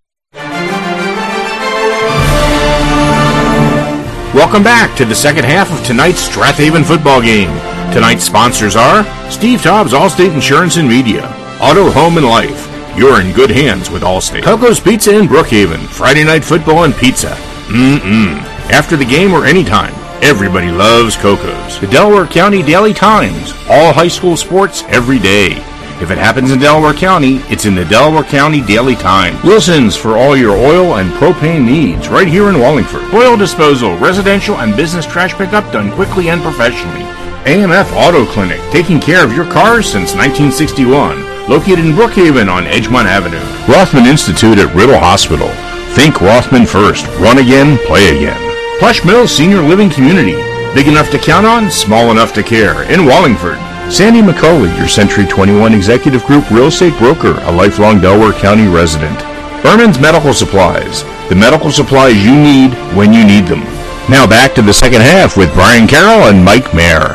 Welcome back to the second half of tonight's Strathaven football game. Tonight's sponsors are Steve Taub's Allstate Insurance and Media, Auto, Home, and Life. You're in good hands with Allstate. Coco's Pizza in Brookhaven, Friday night football and pizza. After the game or anytime, everybody loves Coco's. The Delaware County Daily Times, all high school sports every day. If it happens in Delaware County, it's in the Delaware County Daily Times. Wilson's for all your oil and propane needs, right here in Wallingford. Oil disposal, residential and business trash pickup done quickly and professionally. AMF Auto Clinic, taking care of your cars since 1961. Located in Brookhaven on Edgemont Avenue. Rothman Institute at Riddle Hospital. Think Rothman first. Run again, play again. Plush Mills Senior Living Community. Big enough to count on, small enough to care. In Wallingford. Sandy McCauley, your Century 21 Executive Group real estate broker, a lifelong Delaware County resident. Berman's Medical Supplies, the medical supplies you need when you need them. Now back to the second half with Brian Carroll and Mike Mayer.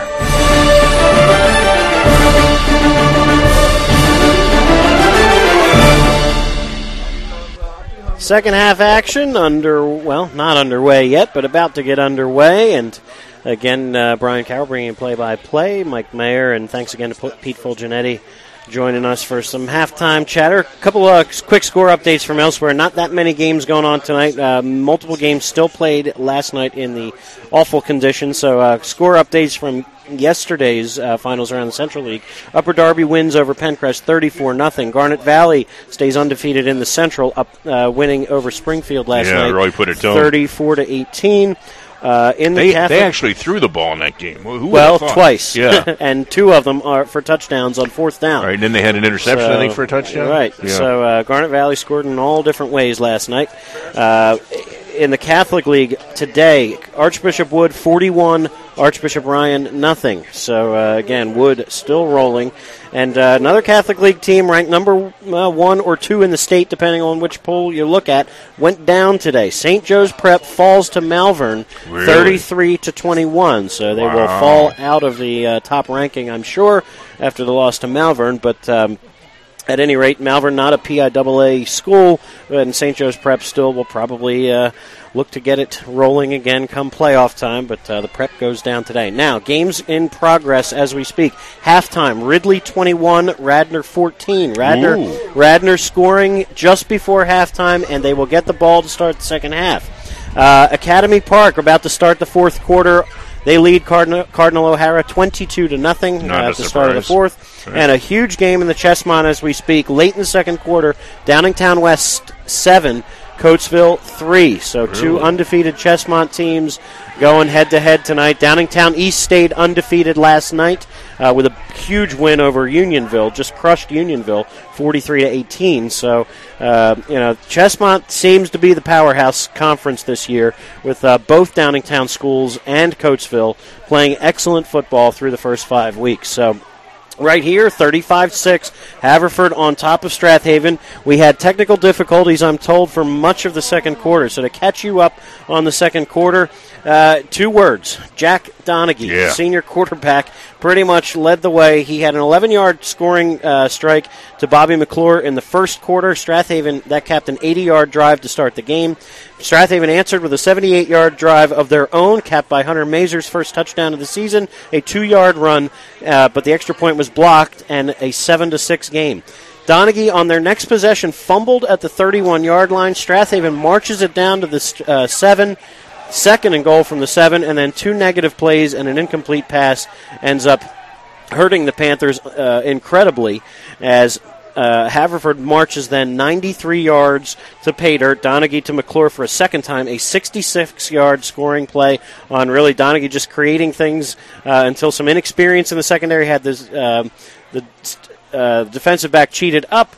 Second half action not underway yet, but about to get underway, and again, Brian Carroll bringing play-by-play, Mike Mayer, and thanks again to Pete Fulgenetti joining us for some halftime chatter. A couple of quick score updates from elsewhere. Not that many games going on tonight. Multiple games still played last night in the awful conditions. So score updates from yesterday's finals around the Central League. Upper Darby wins over Pencrest 34-0. Garnet Valley stays undefeated in the Central, winning over Springfield last night. Yeah, really put it to 34-18. They actually threw the ball in that game. Twice. Yeah. And two of them are for touchdowns on fourth down. Right, and then they had an interception, I think, for a touchdown. Right. Yeah. So Garnet Valley scored in all different ways last night. In the Catholic League today, Archbishop Wood 41, Archbishop Ryan nothing. So, again, Wood still rolling. And another Catholic League team ranked number 1 or 2 in the state, depending on which poll you look at, went down today. St. Joe's Prep falls to Malvern 33-21. So they will fall out of the top ranking, I'm sure, after the loss to Malvern. But at any rate, Malvern not a PIAA school, and St. Joe's Prep still will probably look to get it rolling again come playoff time, but the Prep goes down today. Now, games in progress as we speak. Halftime, Ridley 21, Radnor 14. Radnor scoring just before halftime, and they will get the ball to start the second half. Academy Park about to start the fourth quarter. They lead Cardinal O'Hara 22-0 at the start of the fourth. Right. And a huge game in the Chessmont as we speak. Late in the second quarter, Downingtown West 7, Coatesville 3. So two undefeated Chestmont teams going head-to-head tonight. Downingtown East stayed undefeated last night with a huge win over Unionville. Just crushed Unionville 43-18. So, Chestmont seems to be the powerhouse conference this year with both Downingtown schools and Coatesville playing excellent football through the first 5 weeks. So, right here, 35-6, Haverford on top of Strathaven. We had technical difficulties, I'm told, for much of the second quarter. So to catch you up on the second quarter, 2 words. Jack Donaghy, senior quarterback, pretty much led the way. He had an 11-yard scoring strike to Bobby McClure in the first quarter. Strathaven, that capped an 80-yard drive to start the game. Strathaven answered with a 78-yard drive of their own, capped by Hunter Mazur's first touchdown of the season, a 2-yard run, but the extra point was blocked, and a 7-6 game. Donaghy, on their next possession, fumbled at the 31-yard line. Strathaven marches it down to the 7, second and goal from the 7, and then 2 negative plays and an incomplete pass ends up hurting the Panthers incredibly as Haverford marches then 93 yards to pay dirt. Donaghy to McClure for a second time, a 66-yard scoring play on really Donaghy just creating things until some inexperience in the secondary had this, the defensive back cheated up.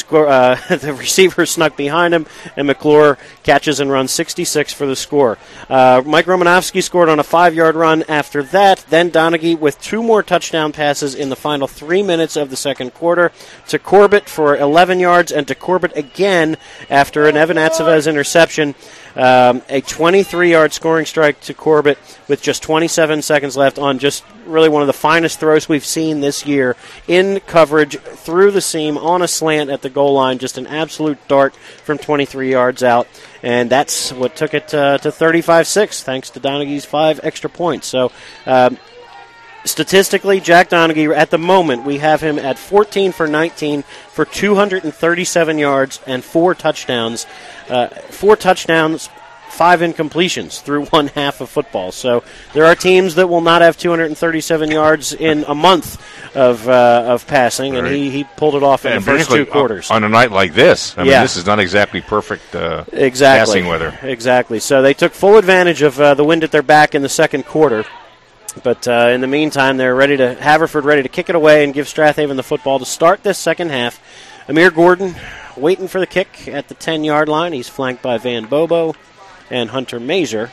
The receiver snuck behind him, and McClure catches and runs 66 for the score. Mike Romanowski scored on a 5-yard run after that. Then Donaghy with 2 more touchdown passes in the final 3 minutes of the second quarter to Corbett for 11 yards, and to Corbett again after an Evan Atzevez interception. A 23-yard scoring strike to Corbett with just 27 seconds left on just really one of the finest throws we've seen this year in coverage through the seam on a slant at the goal line. Just an absolute dart from 23 yards out. And that's what took it to 35-6 thanks to Donaghy's 5 extra points. So statistically, Jack Donaghy, at the moment, we have him at 14 for 19 for 237 yards and 4 touchdowns. 4 touchdowns, 5 incompletions through one half of football. So there are teams that will not have 237 yards in a month of passing, and he pulled it off in the first 2 quarters. On a night like this, I mean, this is not exactly perfect passing weather. Exactly. So they took full advantage of the wind at their back in the second quarter. But in the meantime, they're Haverford ready to kick it away and give Strathaven the football to start this second half. Amir Gordon waiting for the kick at the 10-yard line. He's flanked by Van Bobo and Hunter Mazur.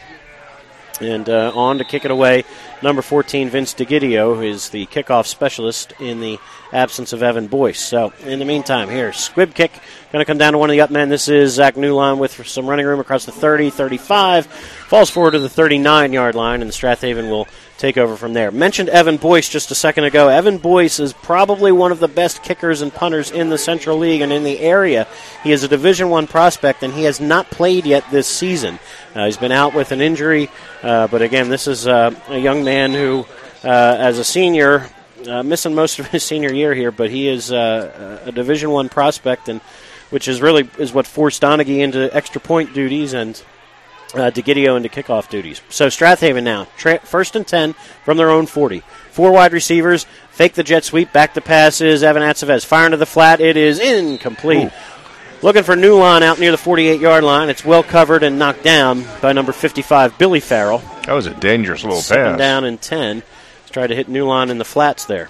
And on to kick it away, number 14, Vince DeGidio, who is the kickoff specialist in the absence of Evan Boyce. So, in the meantime, here, squib kick, going to come down to one of the up men. This is Zach Newline with some running room across the 30, 35, falls forward to the 39-yard line, and Strathaven will take over from there. Mentioned Evan Boyce just a second ago. Evan Boyce is probably one of the best kickers and punters in the Central League and in the area. He is a Division I prospect, and he has not played yet this season. He's been out with an injury, but again, this is a young man who, as a senior, missing most of his senior year here, but he is a Division I prospect, and which is what forced Donaghy into extra point duties and DeGidio into kickoff duties. So Strathaven now, first and 10 from their own 40. 4 wide receivers, fake the jet sweep, back to pass is Evan Atzevez. Firing to the flat, it is incomplete. Ooh. Looking for Newline out near the 48-yard line. It's well covered and knocked down by number 55, Billy Farrell. That was a dangerous little pass. 7 down and 10. Let's try to hit Newline in the flats there.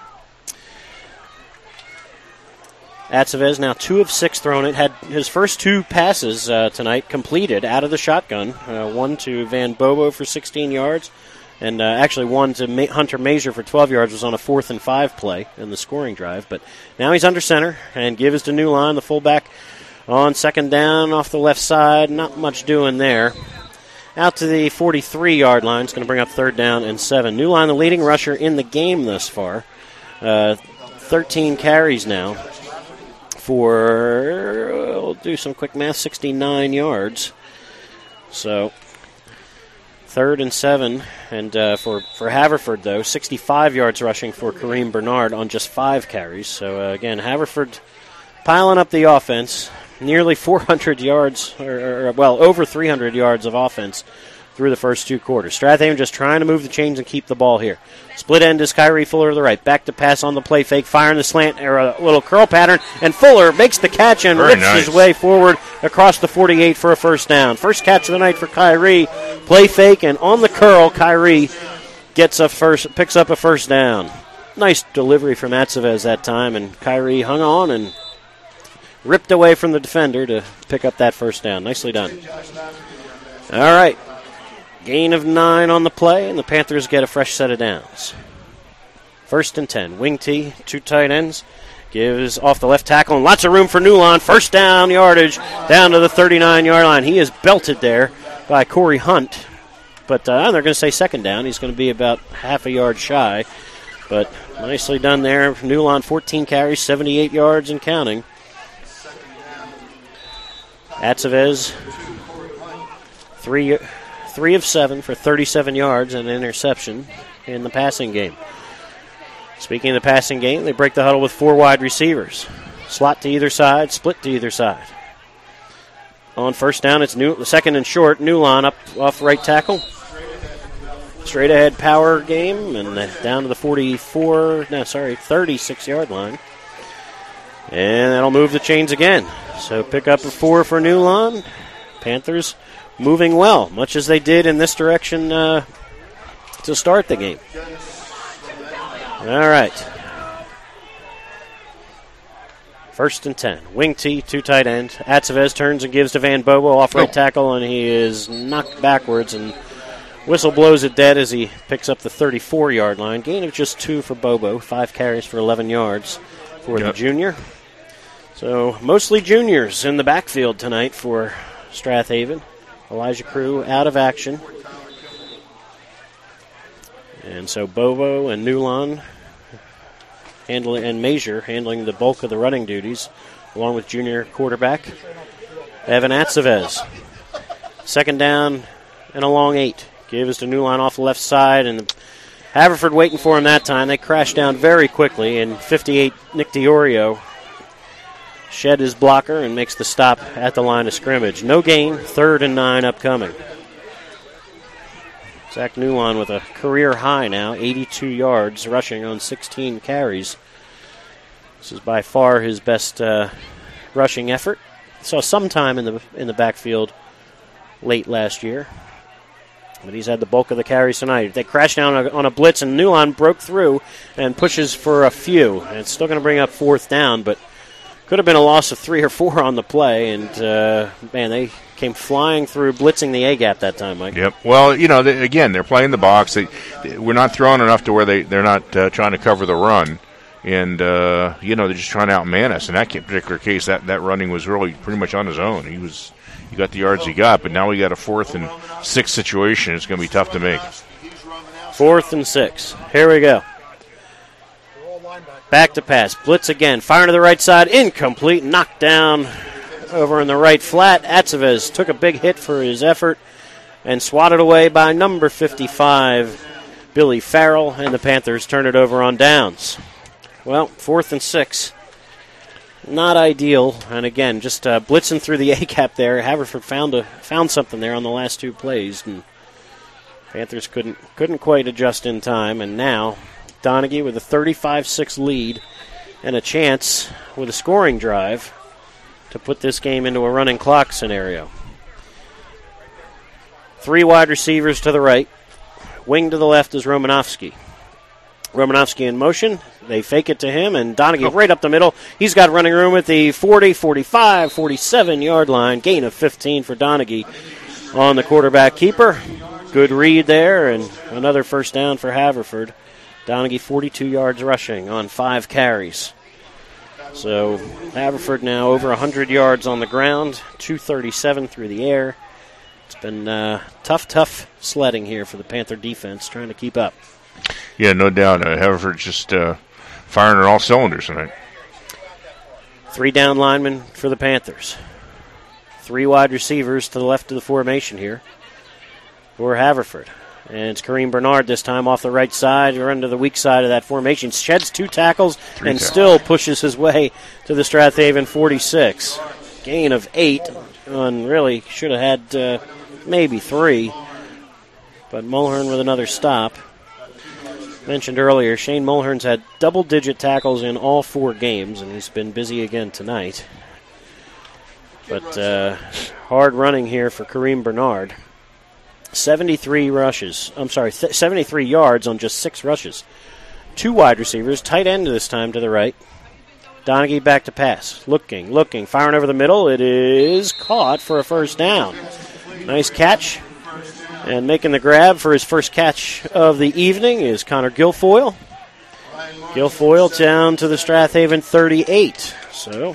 Atzevez now 2 of 6 thrown. It had his first 2 passes tonight completed out of the shotgun. One to Van Bobo for 16 yards, and actually one to Hunter Mazur for 12 yards was on a 4th and 5 play in the scoring drive. But now he's under center, and give is to Newline, the fullback, on second down off the left side. Not much doing there. Out to the 43-yard line. It's going to bring up 3rd down and 7. Newline, the leading rusher in the game thus far. 13 carries now. We'll do some quick math, 69 yards. So, 3rd and 7. And for Haverford, though, 65 yards rushing for Kareem Bernard on just 5 carries. So, again, Haverford piling up the offense. Nearly 400 yards, over 300 yards of offense through the first 2 quarters. Strathaven just trying to move the chains and keep the ball here. Split end is Kyrie Fuller to the right. Back to pass on the play fake, firing the slant, or a little curl pattern, and Fuller makes the catch and rips his way forward across the 48 for a first down. First catch of the night for Kyrie. Play fake, and on the curl, Kyrie picks up a first down. Nice delivery from Atsevez that time, and Kyrie hung on and ripped away from the defender to pick up that first down. Nicely done. All right. Gain of 9 on the play, and the Panthers get a fresh set of downs. 1st and 10. Wing T, 2 tight ends. Gives off the left tackle, and lots of room for Newlon. First down yardage down to the 39-yard line. He is belted there by Corey Hunt. But they're going to say second down. He's going to be about half a yard shy. But nicely done there. Newlon, 14 carries, 78 yards and counting. Atsevez, 3 of 7 for 37 yards and an interception in the passing game. Speaking of the passing game, they break the huddle with 4 wide receivers. Slot to either side, split to either side. On first down, it's second and short. Newlon up off right tackle. Straight ahead power game and down to the 36-yard line. And that'll move the chains again. So pick up a 4 for Newlon. Panthers moving well, much as they did in this direction to start the game. All right. 1st and 10. Wing T, 2 tight end. Atsevez turns and gives to Van Bobo off right tackle, and he is knocked backwards, and whistle blows it dead as he picks up the 34-yard line. Gain of just 2 for Bobo. 5 carries for 11 yards for the junior. So mostly juniors in the backfield tonight for Strathaven. Elijah Crew out of action. And so Bobo and Newlon and Major handling the bulk of the running duties, along with junior quarterback Evan Atsevez. Second down and a long 8. Gives to Newlon off the left side, and Haverford waiting for him that time. They crash down very quickly, and 58 Nick DiOrio shed his blocker and makes the stop at the line of scrimmage. No gain, 3rd and 9 upcoming. Zach Newlon with a career high now, 82 yards rushing on 16 carries. This is by far his best rushing effort. Saw some time in the backfield late last year, but he's had the bulk of the carries tonight. They crash down on a blitz, and Newlon broke through and pushes for a few. And it's still going to bring up 4th down, but could have been a loss of 3 or 4 on the play. And, they came flying through, blitzing the A-gap that time, Mike. Yep. Well, they're playing the box. We're not throwing enough to where they're not trying to cover the run. And, they're just trying to outman us. In that particular case, that running was really pretty much on his own. He got the yards he got, but now we got a 4th and 6 situation. It's going to be tough to make. 4th and 6. Here we go. Back to pass. Blitz again. Firing to the right side. Incomplete. Knocked down over in the right flat. Atsevez took a big hit for his effort and swatted away by number 55, Billy Farrell, and the Panthers turn it over on downs. Well, 4th and 6. Not ideal, and again, just blitzing through the A-gap there. Haverford found something there on the last 2 plays, and Panthers couldn't quite adjust in time, and now Donaghy with a 35-6 lead and a chance with a scoring drive to put this game into a running clock scenario. 3 wide receivers to the right. Wing to the left is Romanowski. Romanowski in motion. They fake it to him, and Donaghy right up the middle. He's got running room at the 40, 45, 47-yard line. Gain of 15 for Donaghy on the quarterback keeper. Good read there, and another first down for Haverford. Donaghy 42 yards rushing on 5 carries. So Haverford now over 100 yards on the ground, 237 through the air. It's been tough sledding here for the Panther defense, trying to keep up. Yeah, no doubt. Haverford's just firing on all cylinders tonight. 3 down linemen for the Panthers. 3 wide receivers to the left of the formation here for Haverford. And it's Kareem Bernard this time off the right side, or under the weak side of that formation. Sheds 2 tackles and still pushes his way to the Strathaven 46. Gain of 8, and really should have had maybe 3. But Mulhern with another stop. Mentioned earlier, Shane Mulhern's had double-digit tackles in all 4 games, and he's been busy again tonight. But hard running here for Kareem Bernard. 73 yards on just 6 rushes. 2 wide receivers, tight end this time to the right. Donaghy back to pass. Looking, firing over the middle. It is caught for a first down. Nice catch. And making the grab for his first catch of the evening is Connor Guilfoyle. Guilfoyle down to the Strathaven 38. So,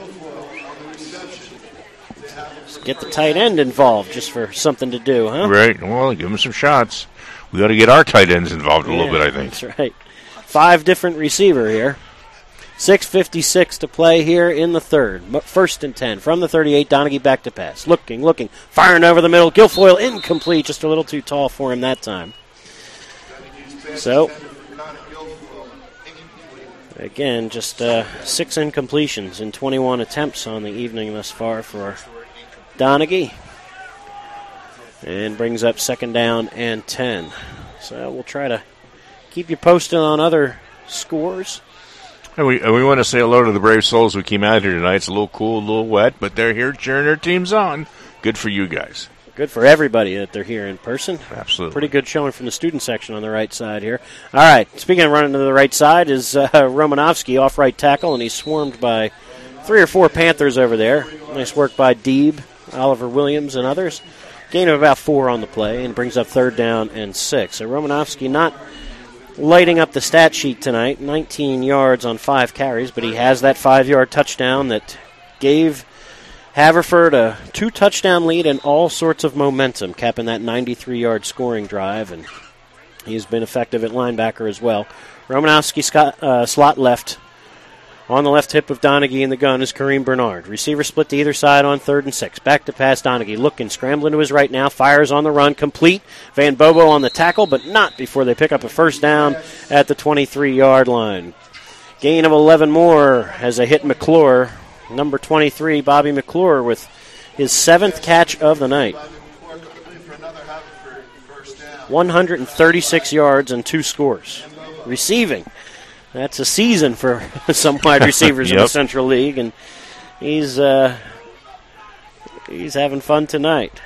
let's get the tight end involved just for something to do, huh? Right. Well, give him some shots. We got to get our tight ends involved a little bit, I think. That's right. 5 different receiver here. 6:56 to play here in the third. 1st and 10 from the 38. Donaghy back to pass. Looking, firing over the middle. Guilfoyle incomplete, just a little too tall for him that time. So, again, just 6 incompletions in 21 attempts on the evening thus far for Donaghy. And brings up 2nd down and 10. So we'll try to keep you posted on other scores. And we want to say hello to the brave souls who came out here tonight. It's a little cool, a little wet, but they're here cheering their teams on. Good for you guys. Good for everybody that they're here in person. Absolutely. Pretty good showing from the student section on the right side here. All right, speaking of running to the right side is Romanowski off right tackle, and he's swarmed by 3 or 4 Panthers over there. Nice work by Deeb, Oliver Williams, and others. Gain of about 4 on the play, and brings up 3rd down and 6. So Romanowski not lighting up the stat sheet tonight, 19 yards on 5 carries, but he has that 5-yard touchdown that gave Haverford a 2-touchdown lead and all sorts of momentum, capping that 93-yard scoring drive, and he's been effective at linebacker as well. Romanowski slot left. On the left hip of Donaghy in the gun is Kareem Bernard. Receiver split to either side on 3rd and 6. Back to pass Donaghy. Looking, scrambling to his right now. Fires on the run. Complete. Van Bobo on the tackle, but not before they pick up a first down at the 23-yard line. Gain of 11 more as they hit McClure. Number 23, Bobby McClure, with his 7th catch of the night. 136 yards and 2 scores. Receiving. That's a season for some wide receivers in the Central League, and he's having fun tonight.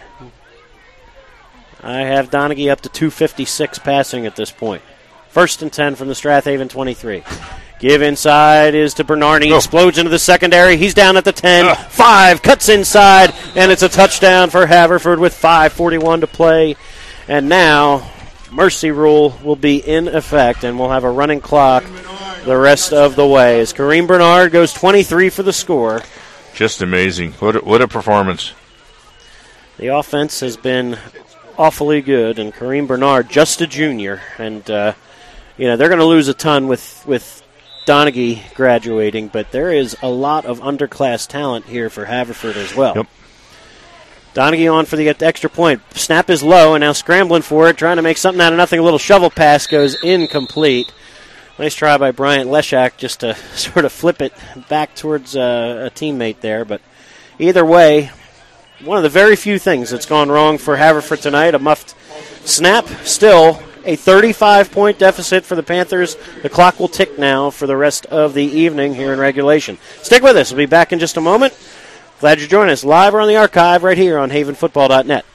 I have Donaghy up to 256 passing at this point. 1st and 10 from the Strathaven 23. Give inside is to Bernard. He explodes into the secondary. He's down at the 10. 5, cuts inside, and it's a touchdown for Haverford with 5:41 to play. And now mercy rule will be in effect, and we'll have a running clock the rest of the way as Kareem Bernard goes 23 for the score. Just amazing. What a performance. The offense has been awfully good, and Kareem Bernard, just a junior, and they're going to lose a ton with Donaghy graduating, but there is a lot of underclass talent here for Haverford as well. Yep. Donaghy on for the extra point. Snap is low, and now scrambling for it, trying to make something out of nothing. A little shovel pass goes incomplete. Nice try by Bryant Leshak just to sort of flip it back towards a teammate there. But either way, one of the very few things that's gone wrong for Haverford tonight, a muffed snap. Still a 35-point deficit for the Panthers. The clock will tick now for the rest of the evening here in regulation. Stick with us. We'll be back in just a moment. Glad you're joining us live or on the archive right here on havenfootball.net.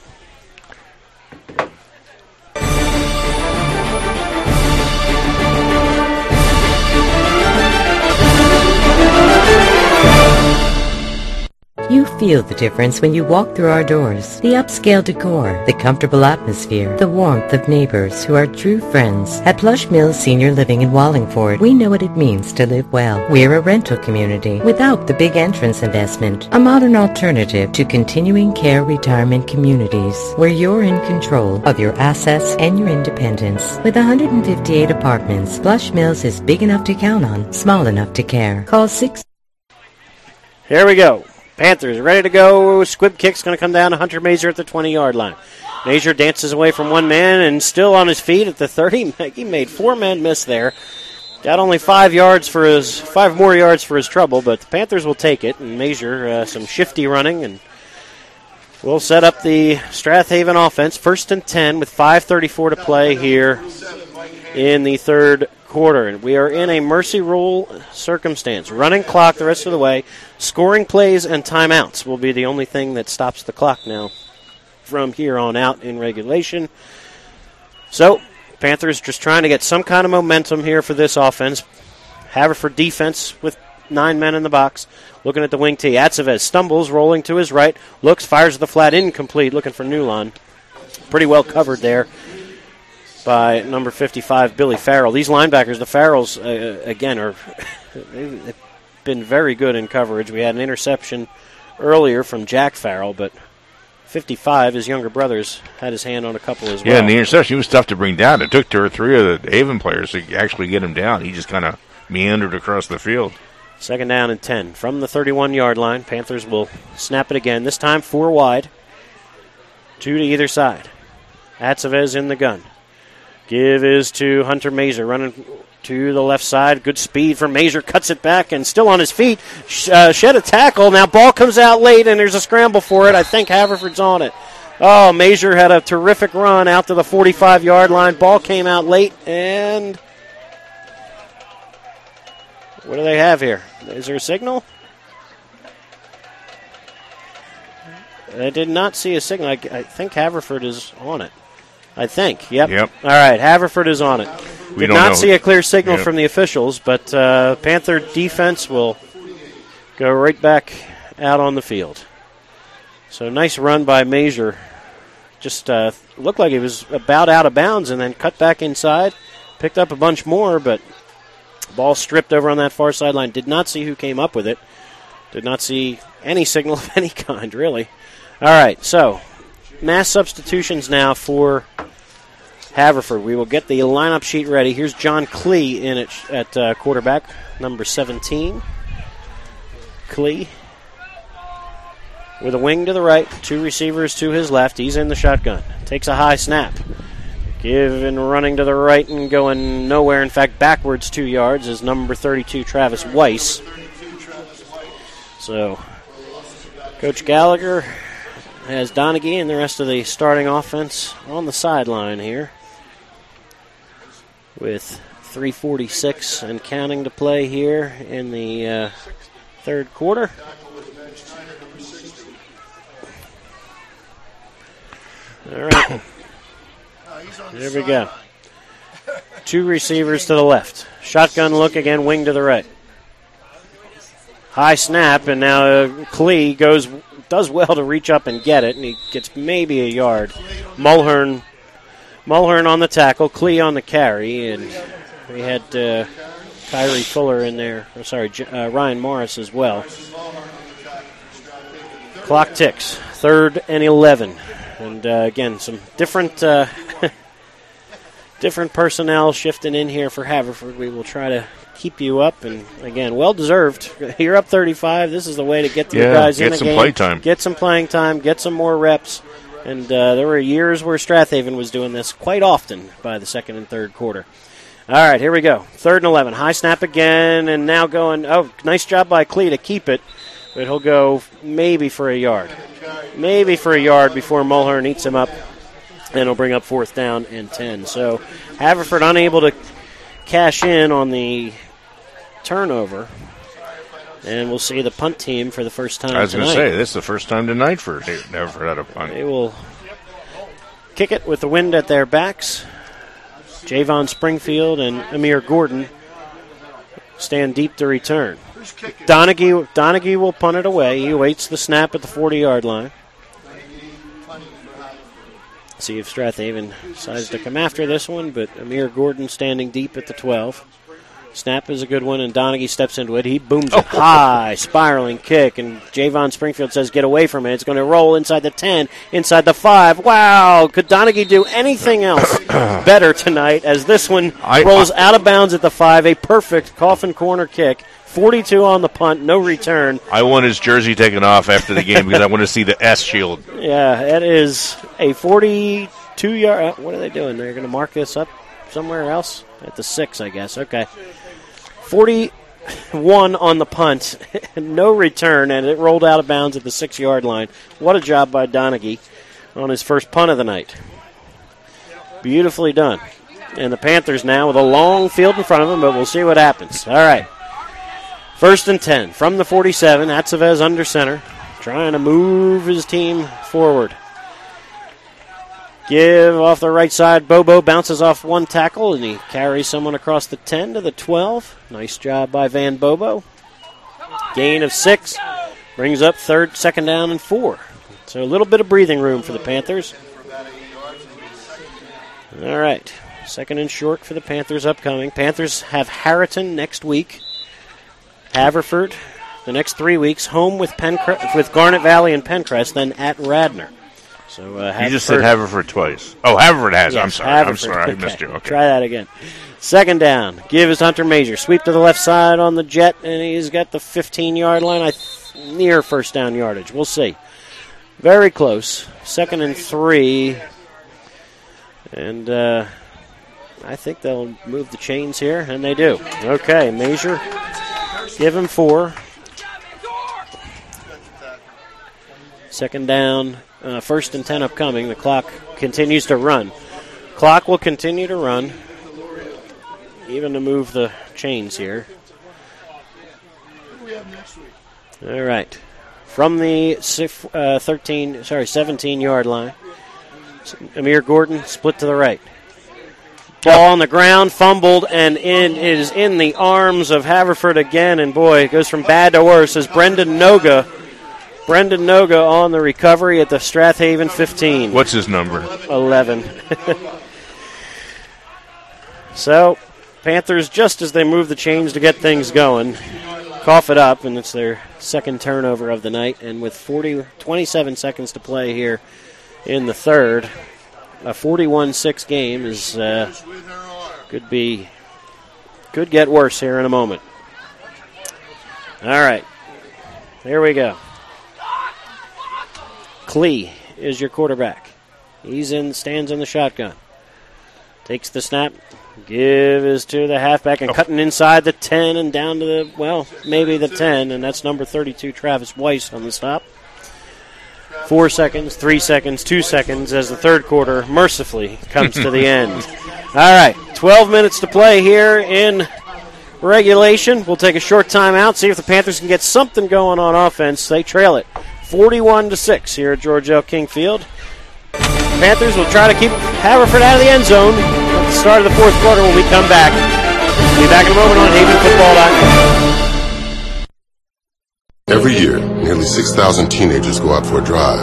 You feel the difference when you walk through our doors. The upscale decor, the comfortable atmosphere, the warmth of neighbors who are true friends. At Plush Mills Senior Living in Wallingford, we know what it means to live well. We're a rental community without the big entrance investment. A modern alternative to continuing care retirement communities where you're in control of your assets and your independence. With 158 apartments, Plush Mills is big enough to count on, small enough to care. Call 6. Here we go. Panthers ready to go. Squib kick's going to come down to Hunter Mazur at the 20-yard line. Mazur dances away from one man and still on his feet at the 30. He made 4 men miss there. Got only 5 more yards for his trouble, but the Panthers will take it. And Mazur, some shifty running and We'll set up the Strathaven offense. 1st and 10 with 5:34 to play here in the third quarter. And we are in a mercy rule circumstance. Running clock the rest of the way. Scoring plays and timeouts will be the only thing that stops the clock now from here on out in regulation. So, Panthers just trying to get some kind of momentum here for this offense. Haverford defense with 9 men in the box. Looking at the wing tee. Atsevez stumbles, rolling to his right. Looks, fires the flat, incomplete, looking for Newlon. Pretty well covered there by number 55, Billy Farrell. These linebackers, the Farrells, again, they've been very good in coverage. We had an interception earlier from Jack Farrell, but 55, his younger brother's had his hand on a couple as well. Yeah, and the interception, he was tough to bring down. It took 2 or 3 of the Haven players to actually get him down. He just kind of meandered across the field. 2nd down and 10 from the 31-yard line. Panthers will snap it again. This time 4 wide. 2 to either side. Atsevez in the gun. Give is to Hunter Mazer running to the left side. Good speed from Mazer. Cuts it back and still on his feet. Shed a tackle. Now ball comes out late and there's a scramble for it. I think Haverford's on it. Oh, Mazer had a terrific run out to the 45-yard line. Ball came out late and... what do they have here? Is there a signal? I did not see a signal. I think Haverford is on it. I think. Yep. All right, Haverford is on it. We did not see a clear signal from the officials, but Panther defense will go right back out on the field. So nice run by Mazer. Just looked like he was about out of bounds and then cut back inside. Picked up a bunch more, but ball stripped over on that far sideline. Did not see who came up with it. Did not see any signal of any kind, really. All right, so mass substitutions now for Haverford. We will get the lineup sheet ready. Here's John Klee in at quarterback, number 17. Klee with a wing to the right, 2 receivers to his left. He's in the shotgun. Takes a high snap. Giving running to the right and going nowhere. In fact, backwards 2 yards is number 32, Travis Weiss. So, Coach Gallagher has Donaghy and the rest of the starting offense on the sideline here with 3:46 and counting to play here in the third quarter. All right. There we go. 2 receivers to the left. Shotgun look again, wing to the right. High snap, and now Klee does well to reach up and get it, and he gets maybe a yard. Mulhern on the tackle, Klee on the carry, and we had Kyrie Fuller in there. Ryan Morris as well. Clock ticks. 3rd and 11. And again, some different different personnel shifting in here for Haverford. We will try to keep you up, and again, well-deserved. You're up 35. This is the way to get your guys in a game. Get some playing time, get some more reps. And there were years where Strathaven was doing this quite often by the second and third quarter. All right, here we go. 3rd and 11. High snap again, and now going, nice job by Klee to keep it, but he'll go maybe for a yard. Maybe for a yard before Mulhern eats him up, and he'll bring up 4th down and 10. So Haverford unable to cash in on the turnover, and we'll see the punt team for the first time tonight. I was going to say, this is the first time tonight for Haverford had a punt. They will kick it with the wind at their backs. Javon Springfield and Amir Gordon stand deep to return. Donaghy will punt it away. He awaits the snap at the 40-yard line. See if Strathaven decides to come after this one, but Amir Gordon standing deep at the 12. Snap is a good one, and Donaghy steps into it. He booms it high, spiraling kick, and Javon Springfield says get away from it. It's going to roll inside the 10, inside the 5. Wow, could Donaghy do anything else better tonight as this one rolls out of bounds at the 5, a perfect coffin corner kick. 42 on the punt, no return. I want his jersey taken off after the game because I want to see the S shield. Yeah, it is a 42-yard. What are they doing? They're going to mark this up somewhere else? At the 6, I guess. Okay. one on the punt, no return, and it rolled out of bounds at the 6-yard line. What a job by Donaghy on his first punt of the night. Beautifully done. And the Panthers now with a long field in front of them, but we'll see what happens. All right. 1st and 10 from the 47. Atsevez under center, trying to move his team forward. Give off the right side. Bobo bounces off one tackle, and he carries someone across the 10 to the 12. Nice job by Van Bobo. Gain of 6. Brings up 2nd down and 4. So a little bit of breathing room for the Panthers. All right. 2nd and short for the Panthers upcoming. Panthers have Harriton next week. Haverford the next 3 weeks. Home with Garnet Valley and Pencrest, then at Radnor. So you just said Haverford twice. Oh, Haverford has. Yes, I'm sorry. Haverford. I'm sorry. I missed you. Okay. Try that again. 2nd down. Give is Hunter Major. Sweep to the left side on the jet, and he's got the 15-yard line. Near first down yardage. We'll see. Very close. 2nd and 3. And I think they'll move the chains here, and they do. Okay, Major. Give him 4. 2nd down. 1st and 10 upcoming. The clock continues to run. Clock will continue to run, even to move the chains here. All right. From the 17-yard line, Amir Gordon split to the right. Ball on the ground, fumbled, and it is in the arms of Haverford again. And boy, it goes from bad to worse as Brendan Noga on the recovery at the Strathaven 15. What's his number? 11. So, Panthers, just as they move the chains to get things going, cough it up, and it's their 2nd turnover of the night. And with 27 seconds to play here in the 3rd, a 41-6 game is could get worse here in a moment. All right, here we go. Klee is your quarterback. Stands in the shotgun. Takes the snap. Give is to the halfback and cutting inside the 10 and down to maybe the 10, and that's number 32, Travis Weiss on the stop. 4 seconds, 3 seconds, 2 seconds as the 3rd quarter mercifully comes to the end. All right, 12 minutes to play here in regulation. We'll take a short timeout, see if the Panthers can get something going on offense. They trail it 41-6 here at George L. King Field. Panthers will try to keep Haverford out of the end zone at the start of the 4th quarter when we come back. We'll be back in a moment on HavenFootball.net. Every year, nearly 6,000 teenagers go out for a drive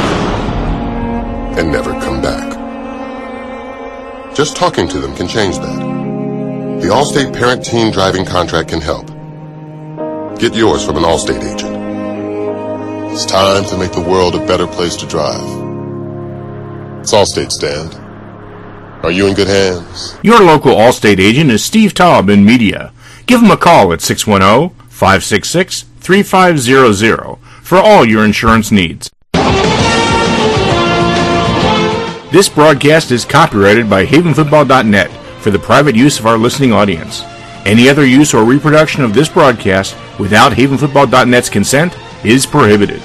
and never come back. Just talking to them can change that. The Allstate Parent-Teen Driving Contract can help. Get yours from an Allstate agent. It's time to make the world a better place to drive. It's Allstate, Stand. Are you in good hands? Your local Allstate agent is Steve Taub in media. Give him a call at 610-566-3500 for all your insurance needs. This broadcast is copyrighted by HavenFootball.net for the private use of our listening audience. Any other use or reproduction of this broadcast without HavenFootball.net's consent is prohibited.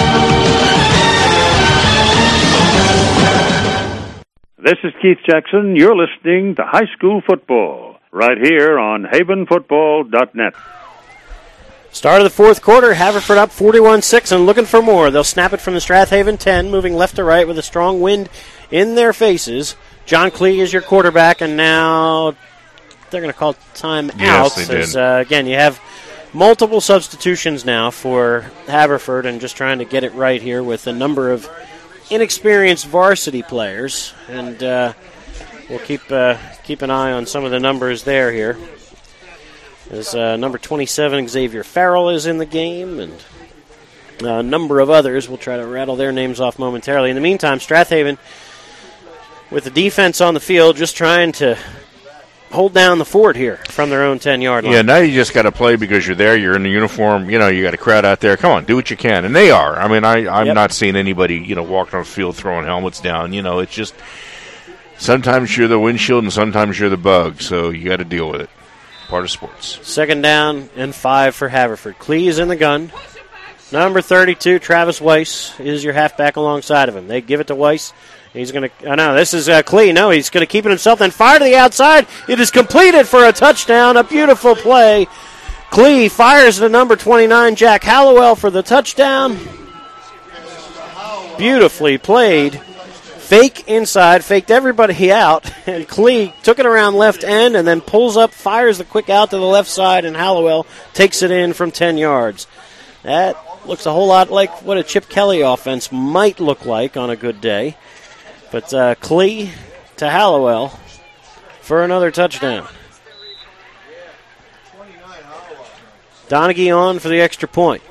This is Keith Jackson. You're listening to High School Football right here on HavenFootball.net. Start of the 4th quarter, Haverford up 41-6 and looking for more. They'll snap it from the Strathaven 10, moving left to right with a strong wind in their faces. John Klee is your quarterback, and now they're going to call time out. Yes, they did. Again, you have multiple substitutions now for Haverford and just trying to get it right here with a number of inexperienced varsity players. And we'll keep an eye on some of the numbers there here. As number 27, Xavier Farrell, is in the game, and a number of others. We'll try to rattle their names off momentarily. In the meantime, Strathaven, with the defense on the field, just trying to hold down the fort here from their own 10-yard line. Yeah, now you just got to play because you're there, you're in the uniform, you got a crowd out there. Come on, do what you can. And they are. I mean, I'm not seeing anybody, walking on the field throwing helmets down. It's just sometimes you're the windshield and sometimes you're the bug, so you got to deal with it. part of sports. 2nd down and 5 for Haverford. Klee is in the gun. Number 32, Travis Weiss, is your halfback alongside of him. They give it to Weiss. He's going to, no, this is Klee. No, he's going to keep it himself and fire to the outside. It is completed for a touchdown. A beautiful play. Klee fires to number 29, Jack Hallowell, for the touchdown. Beautifully played. Fake inside, faked everybody out, and Klee took it around left end and then pulls up, fires the quick out to the left side, and Hallowell takes it in from 10 yards. That looks a whole lot like what a Chip Kelly offense might look like on a good day. But Klee to Hallowell for another touchdown. Donaghy on for the extra point.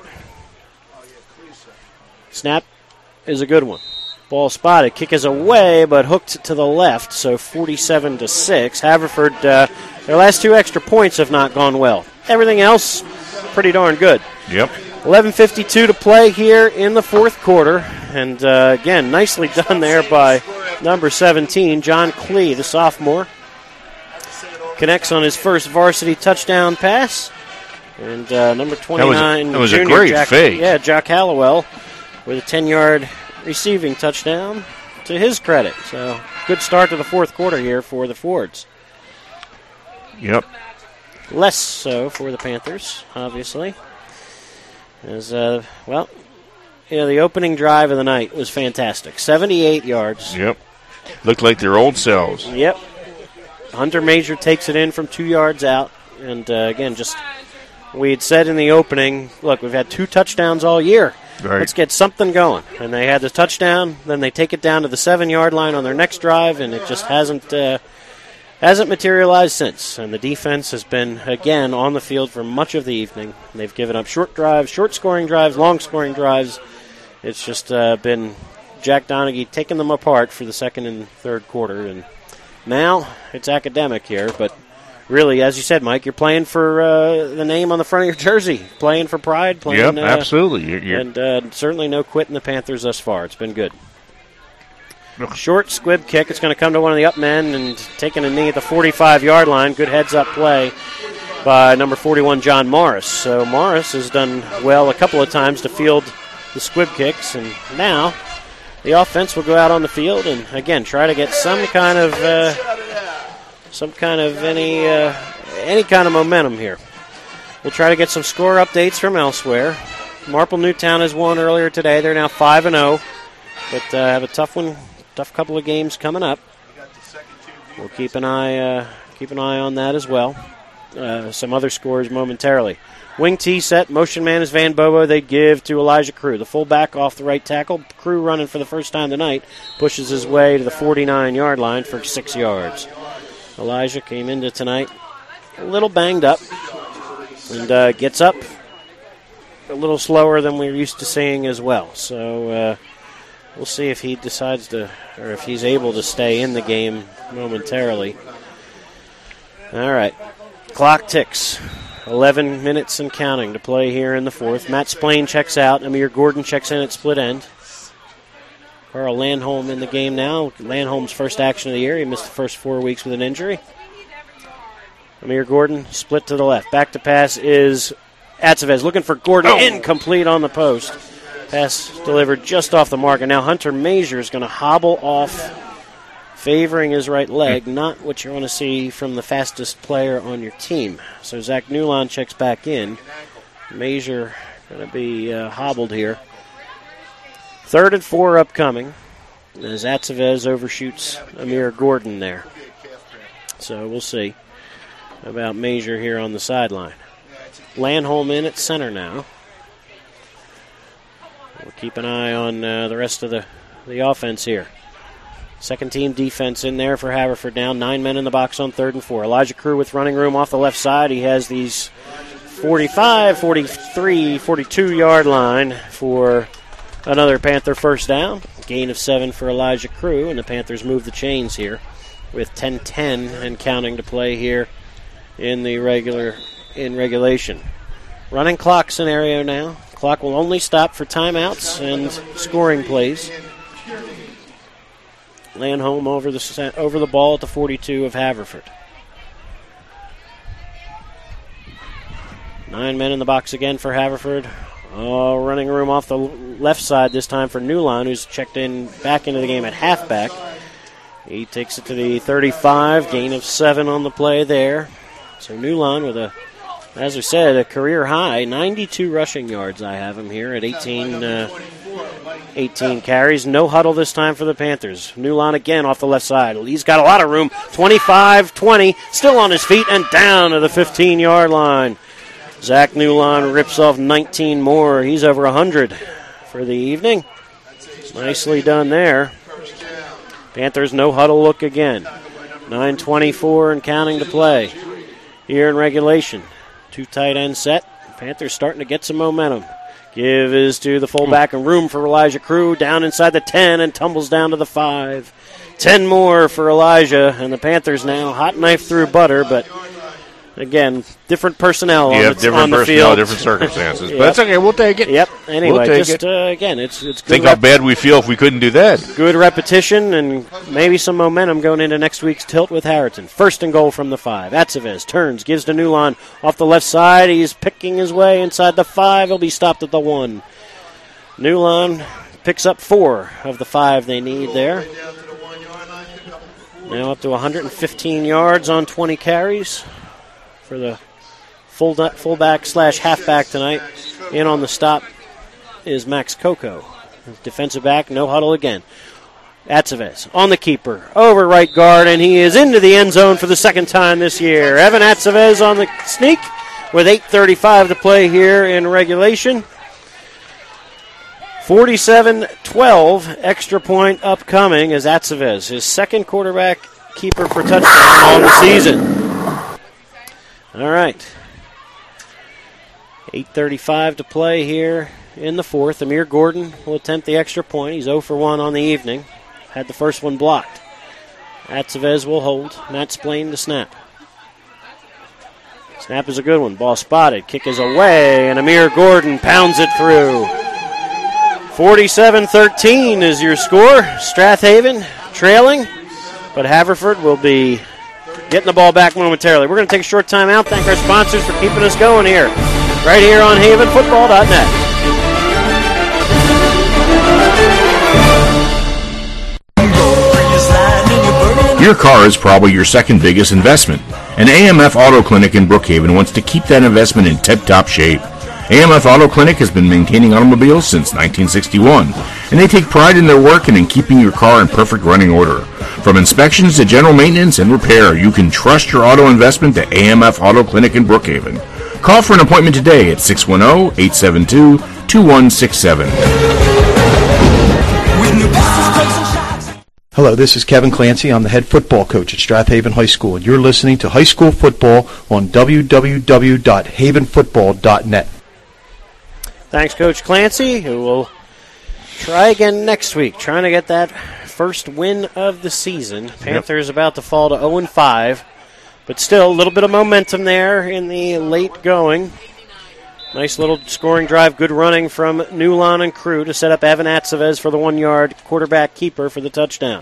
Snap is a good one. Ball spotted. Kick is away, but hooked to the left, so 47-6. Haverford, their last 2 extra points have not gone well. Everything else, pretty darn good. Yep. 11:52 to play here in the 4th quarter. And, again, nicely done there by number 17, John Klee, the sophomore. Connects on his first varsity touchdown pass. And number 29, that was junior, a great Jack, fake. Yeah, Jack Hallowell with a 10-yard receiving touchdown to his credit. So, good start to the 4th quarter here for the Fords. Yep. Less so for the Panthers, obviously. As, the opening drive of the night was fantastic. 78 yards. Yep. Looked like their old selves. Yep. Hunter Major takes it in from 2 yards out. And, again, we had said in the opening, look, we've had 2 touchdowns all year. Right. Let's get something going. And they had the touchdown, then they take it down to the 7-yard line on their next drive, and it just hasn't materialized since. And the defense has been, again, on the field for much of the evening. They've given up short drives, short-scoring drives, long-scoring drives. It's just been Jack Donaghy taking them apart for the 2nd and 3rd quarter. And now it's academic here, but really, as you said, Mike, you're playing for the name on the front of your jersey, playing for pride. Playing, yep, absolutely. And certainly no quitting the Panthers thus far. It's been good. Short squib kick. It's going to come to one of the up men and taking a knee at the 45-yard line. Good heads-up play by number 41, John Morris. So Morris has done well a couple of times to field the squib kicks, and now the offense will go out on the field and, again, try to get any kind of momentum here. We'll try to get some score updates from elsewhere. Marple Newtown has won earlier today. They're now 5-0, but have a tough couple of games coming up. We'll keep an eye on that as well. Some other scores momentarily. Wing T set, motion man is Van Bobo. They give to Elijah Crew, the fullback off the right tackle. Crew running for the first time tonight, pushes his way to the 49-yard line for 6 yards. Elijah came into tonight a little banged up and gets up a little slower than we're used to seeing as well. So we'll see if he decides to, or if he's able to stay in the game momentarily. All right. Clock ticks. 11 minutes and counting to play here in the 4th. Matt Splain checks out. Amir Gordon checks in at split end. Carl Landholm in the game now. Landholm's first action of the year. He missed the first 4 weeks with an injury. Amir Gordon split to the left. Back to pass is Atzevez looking for Gordon. Incomplete on the post. Pass delivered just off the mark. And now Hunter Major is going to hobble off, favoring his right leg. Not what you want to see from the fastest player on your team. So Zach Newland checks back in. Major going to be hobbled here. 3rd and 4 upcoming as Atzevez overshoots Amir Gordon there. So we'll see about Major here on the sideline. Landholm in at center now. We'll keep an eye on the rest of the offense here. Second team defense in there for Haverford now. 9 men in the box on 3rd and 4. Elijah Crew with running room off the left side. He has these 45, 43, 42-yard line for another Panther first down. Gain of 7 for Elijah Crew, and the Panthers move the chains here with 10-10 and counting to play here in regulation. Running clock scenario now. Clock will only stop for timeouts and scoring plays. Landholm over the ball at the 42 of Haverford. 9 men in the box again for Haverford. Running room off the left side this time for Newline, who's checked in back into the game at halfback. He takes it to the 35, gain of 7 on the play there. So Newline with as we said, a career high, 92 rushing yards. I have him here at 18 carries. No huddle this time for the Panthers. Newline again off the left side. He's got a lot of room. 25-20, still on his feet and down to the 15-yard line. Zach Newline rips off 19 more. He's over 100 for the evening. Nicely done there. Panthers no huddle look again. 9:24 and counting to play here in regulation. 2 tight end set. Panthers starting to get some momentum. Give is to the fullback and room for Elijah Crew. Down inside the 10 and tumbles down to the 5. 10 more for Elijah, and the Panthers now hot knife through butter, but again, different personnel on the field. Different circumstances. But that's okay. We'll take it. Yep. Anyway, again, it's good. Think how bad we feel if we couldn't do that. Good repetition and maybe some momentum going into next week's tilt with Harriton. First and goal from the 5. Atsevez turns, gives to Newline off the left side. He's picking his way inside the 5. He'll be stopped at the 1. Newline picks up 4 of the 5 they need there. Now up to 115 yards on 20 carries. For the fullback / halfback tonight. In on the stop is Max Coco. Defensive back, no huddle again. Atsevez on the keeper, over right guard, and he is into the end zone for the second time this year. Evan Atsevez on the sneak with 8:35 to play here in regulation. 47-12, extra point upcoming as Atsevez, his second quarterback keeper for touchdown on the season. All right. 8:35 to play here in the 4th. Amir Gordon will attempt the extra point. He's 0 for 1 on the evening. Had the first one blocked. Atsevez will hold. Matt Splain to snap. Snap is a good one. Ball spotted. Kick is away, and Amir Gordon pounds it through. 47-13 is your score. Strathaven trailing, but Haverford will be getting the ball back momentarily. We're going to take a short time out. Thank our sponsors for keeping us going here. Right here on HavenFootball.net. Your car is probably your second biggest investment, and AMF Auto Clinic in Brookhaven wants to keep that investment in tip-top shape. AMF Auto Clinic has been maintaining automobiles since 1961, and they take pride in their work and in keeping your car in perfect running order. From inspections to general maintenance and repair, you can trust your auto investment to AMF Auto Clinic in Brookhaven. Call for an appointment today at 610-872-2167. Hello, this is Kevin Clancy. I'm the head football coach at Strathaven High School, and you're listening to High School Football on www.havenfootball.net. Thanks, Coach Clancy, who will try again next week, trying to get that first win of the season. Panthers about to fall to 0-5, but still a little bit of momentum there in the late going. Nice little scoring drive, good running from Newline and Crew to set up Evan Atsevez for the 1-yard quarterback keeper for the touchdown.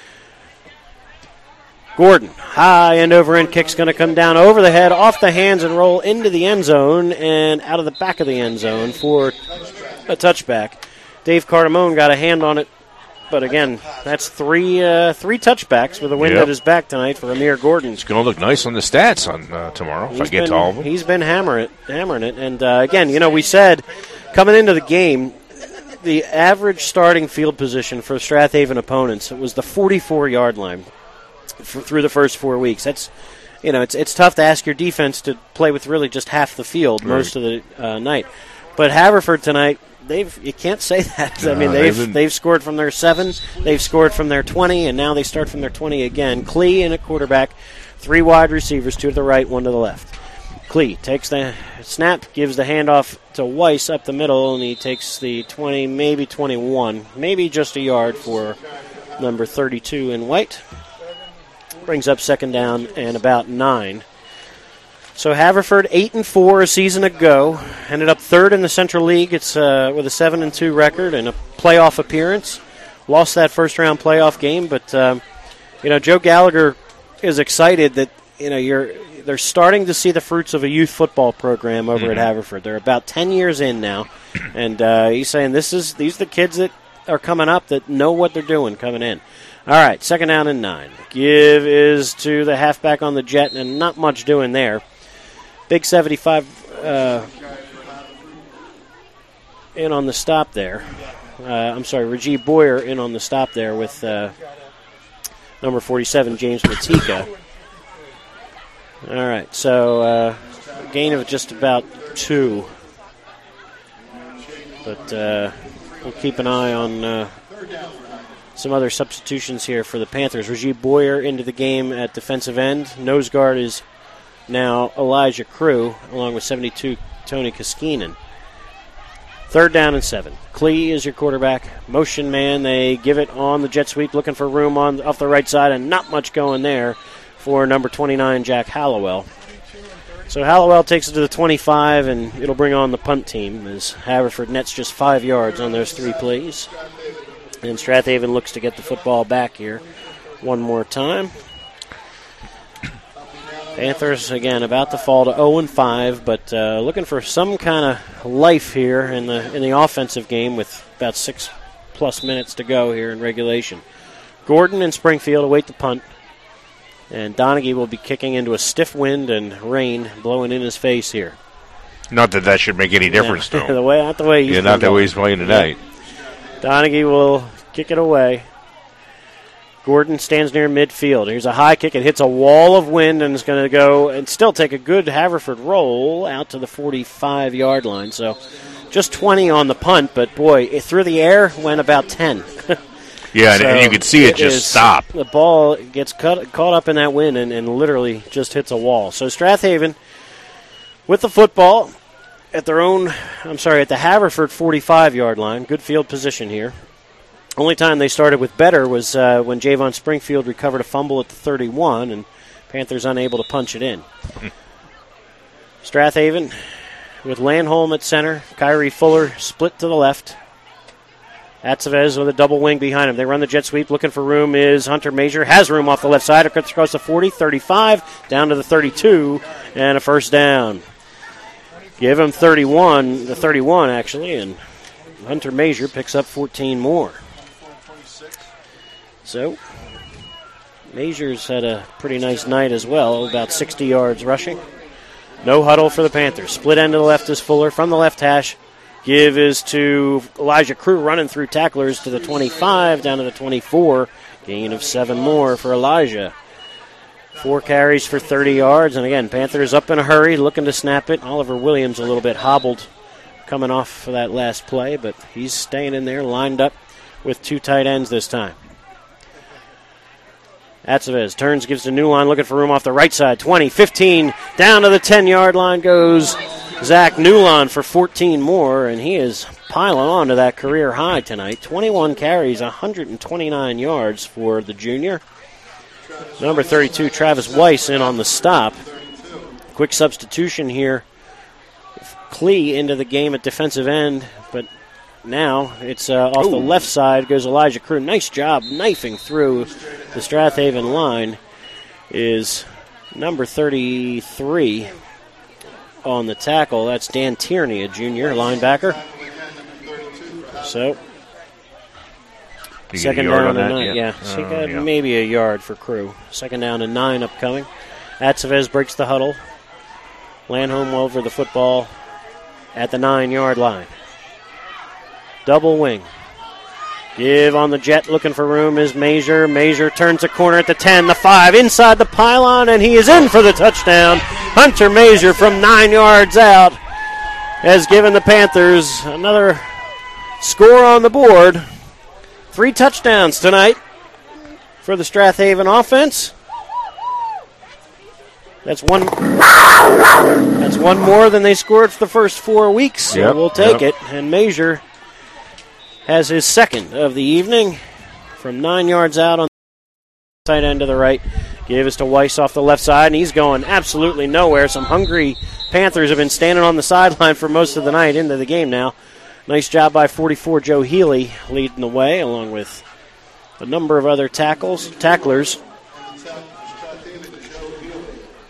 Gordon, high end over end kick's going to come down over the head, off the hands, and roll into the end zone and out of the back of the end zone for a touchback. Dave Cardamone got a hand on it, but again, that's three touchbacks with a win at his back tonight for Amir Gordon. It's going to look nice on the stats on tomorrow if I get to all of them. He's been hammering it. And again, we said coming into the game, the average starting field position for Strathaven opponents was the 44-yard line through the first 4 weeks. That's, it's tough to ask your defense to play with really just half the field most of the night. But Haverford tonight, you can't say that. I mean, they've scored from their 7, they've scored from their 20, and now they start from their 20 again. Klee in at quarterback, 3 wide receivers, 2 to the right, 1 to the left. Klee takes the snap, gives the handoff to Weiss up the middle, and he takes the 20, maybe 21, maybe just a yard for number 32 in white. Brings up second down and about 9. So Haverford 8-4 a season ago, ended up third in the Central League. It's with a 7-2 record and a playoff appearance. Lost that first round playoff game, but Joe Gallagher is excited that they're starting to see the fruits of a youth football program over at Haverford. They're about 10 years in now, and he's saying these are the kids that are coming up that know what they're doing coming in. All right, 2nd down and 9. Give is to the halfback on the jet, and not much doing there. Big 75 in on the stop there. Rajiv Boyer in on the stop there with number 47, James Matika. All right, so gain of just about 2. But we'll keep an eye on some other substitutions here for the Panthers. Rajiv Boyer into the game at defensive end. Nose guard is now Elijah Crew, along with 72, Tony Koskinen. 3rd down and 7. Klee is your quarterback. Motion man. They give it on the jet sweep, looking for room off the right side, and not much going there for number 29, Jack Hallowell. So Hallowell takes it to the 25, and it'll bring on the punt team as Haverford nets just 5 yards on those 3 plays. And Strathaven looks to get the football back here one more time. Panthers, again, about to fall to 0-5, but looking for some kind of life here in the offensive game with about 6+ minutes to go here in regulation. Gordon and Springfield await the punt, and Donaghy will be kicking into a stiff wind and rain blowing in his face here. Not that should make any difference, though. Not the way he's playing tonight. Yeah. Donaghy will kick it away. Gordon stands near midfield. Here's a high kick. It hits a wall of wind and is going to go and still take a good Haverford roll out to the 45-yard line. So just 20 on the punt, but boy, it through the air went about 10. Yeah, so and you could see it just stop. The ball gets caught up in that wind and literally just hits a wall. So Strathaven with the football at the Haverford 45-yard line. Good field position here. Only time they started with better was when Javon Springfield recovered a fumble at the 31, and Panthers unable to punch it in. Strathaven with Landholm at center. Kyrie Fuller split to the left. Atzavez with a double wing behind him. They run the jet sweep. Looking for room is Hunter Major. Has room off the left side. Across the 40, 35, down to the 32, and a first down. Give him 31 actually, and Hunter Major picks up 14 more. So, Major's had a pretty nice night as well, about 60 yards rushing. No huddle for the Panthers. Split end to the left is Fuller from the left hash. Give is to Elijah Crew running through tacklers to the 25, down to the 24. Gain of 7 more for Elijah. 4 carries for 30 yards. And again, Panthers up in a hurry, looking to snap it. Oliver Williams a little bit hobbled coming off for that last play, but he's staying in there, lined up with 2 tight ends this time. Atzavez turns, gives to Newline, looking for room off the right side. 20, 15, down to the 10-yard line goes Zach Newline for 14 more, and he is piling on to that career high tonight. 21 carries, 129 yards for the junior. Number 32, Travis Weiss, in on the stop. Quick substitution here. Klee into the game at defensive end, but now it's off the left side goes Elijah Crew. Nice job knifing through the Strathaven line is number 33 on the tackle. That's Dan Tierney, a junior linebacker. So, second down and 9. Yeah, so you got maybe a yard for Crew. 2nd down and 9 upcoming. Atzavez breaks the huddle. Landholm over the football at the 9-yard line. Double wing. Give on the jet, looking for room is Major. Major turns a corner at the 10, the 5, inside the pylon, and he is in for the touchdown. Hunter Major from 9 yards out has given the Panthers another score on the board. 3 touchdowns tonight for the Strathaven offense. That's one more than they scored for the first 4 weeks, so we'll take it. And Major has his second of the evening from 9 yards out on the tight end to the right. Give us to Weiss off the left side, and he's going absolutely nowhere. Some hungry Panthers have been standing on the sideline for most of the night into the game now. Nice job by 44 Joe Healy leading the way, along with a number of other tacklers.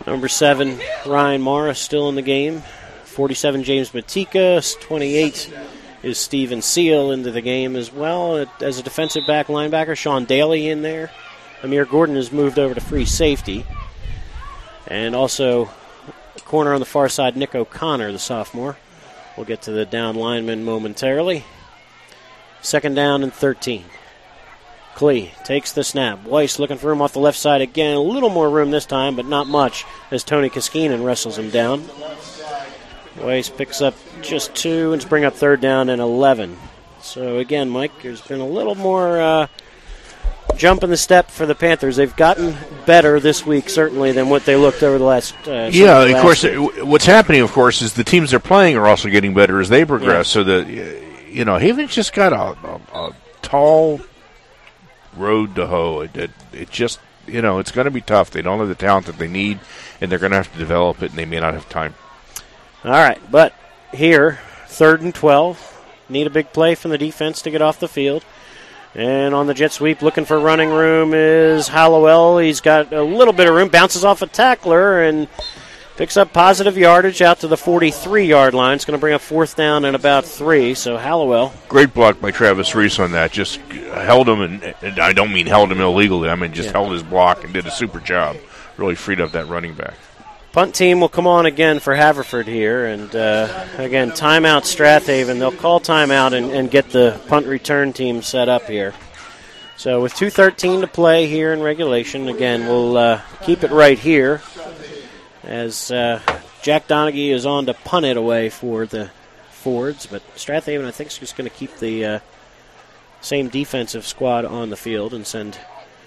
Number 7, Ryan Morris still in the game. 47, James Matika. 28 is Steven Seal into the game as well. As a defensive back linebacker, Sean Daly in there. Amir Gordon has moved over to free safety. And also, corner on the far side, Nick O'Connor, the sophomore. We'll get to the down lineman momentarily. 2nd down and 13. Klee takes the snap. Weiss looking for room off the left side again. A little more room this time, but not much, as Tony Koskinen wrestles him down. Weiss picks up just 2 and bring up 3rd down and 11. So again, Mike, there's been a little more jump in the step for the Panthers. They've gotten better this week, certainly, than what they looked over the last of course, what's happening, of course, is the teams they're playing are also getting better as they progress. Yeah. So, Haven's just got a tall road to hoe. It just, it's going to be tough. They don't have the talent that they need, and they're going to have to develop it, and they may not have time. All right, but here, 3rd and 12. Need a big play from the defense to get off the field. And on the jet sweep, looking for running room is Hallowell. He's got a little bit of room, bounces off a tackler, and picks up positive yardage out to the 43-yard line. It's going to bring up 4th down and about 3, so Hallowell. Great block by Travis Reese on that. Just held him, and I don't mean held him illegally. I mean just held his block and did a super job. Really freed up that running back. Punt team will come on again for Haverford here. And, again, timeout Strathaven. They'll call timeout and get the punt return team set up here. So with 2:13 to play here in regulation, again, we'll keep it right here as Jack Donaghy is on to punt it away for the Fords. But Strathaven, I think, is just going to keep the same defensive squad on the field and send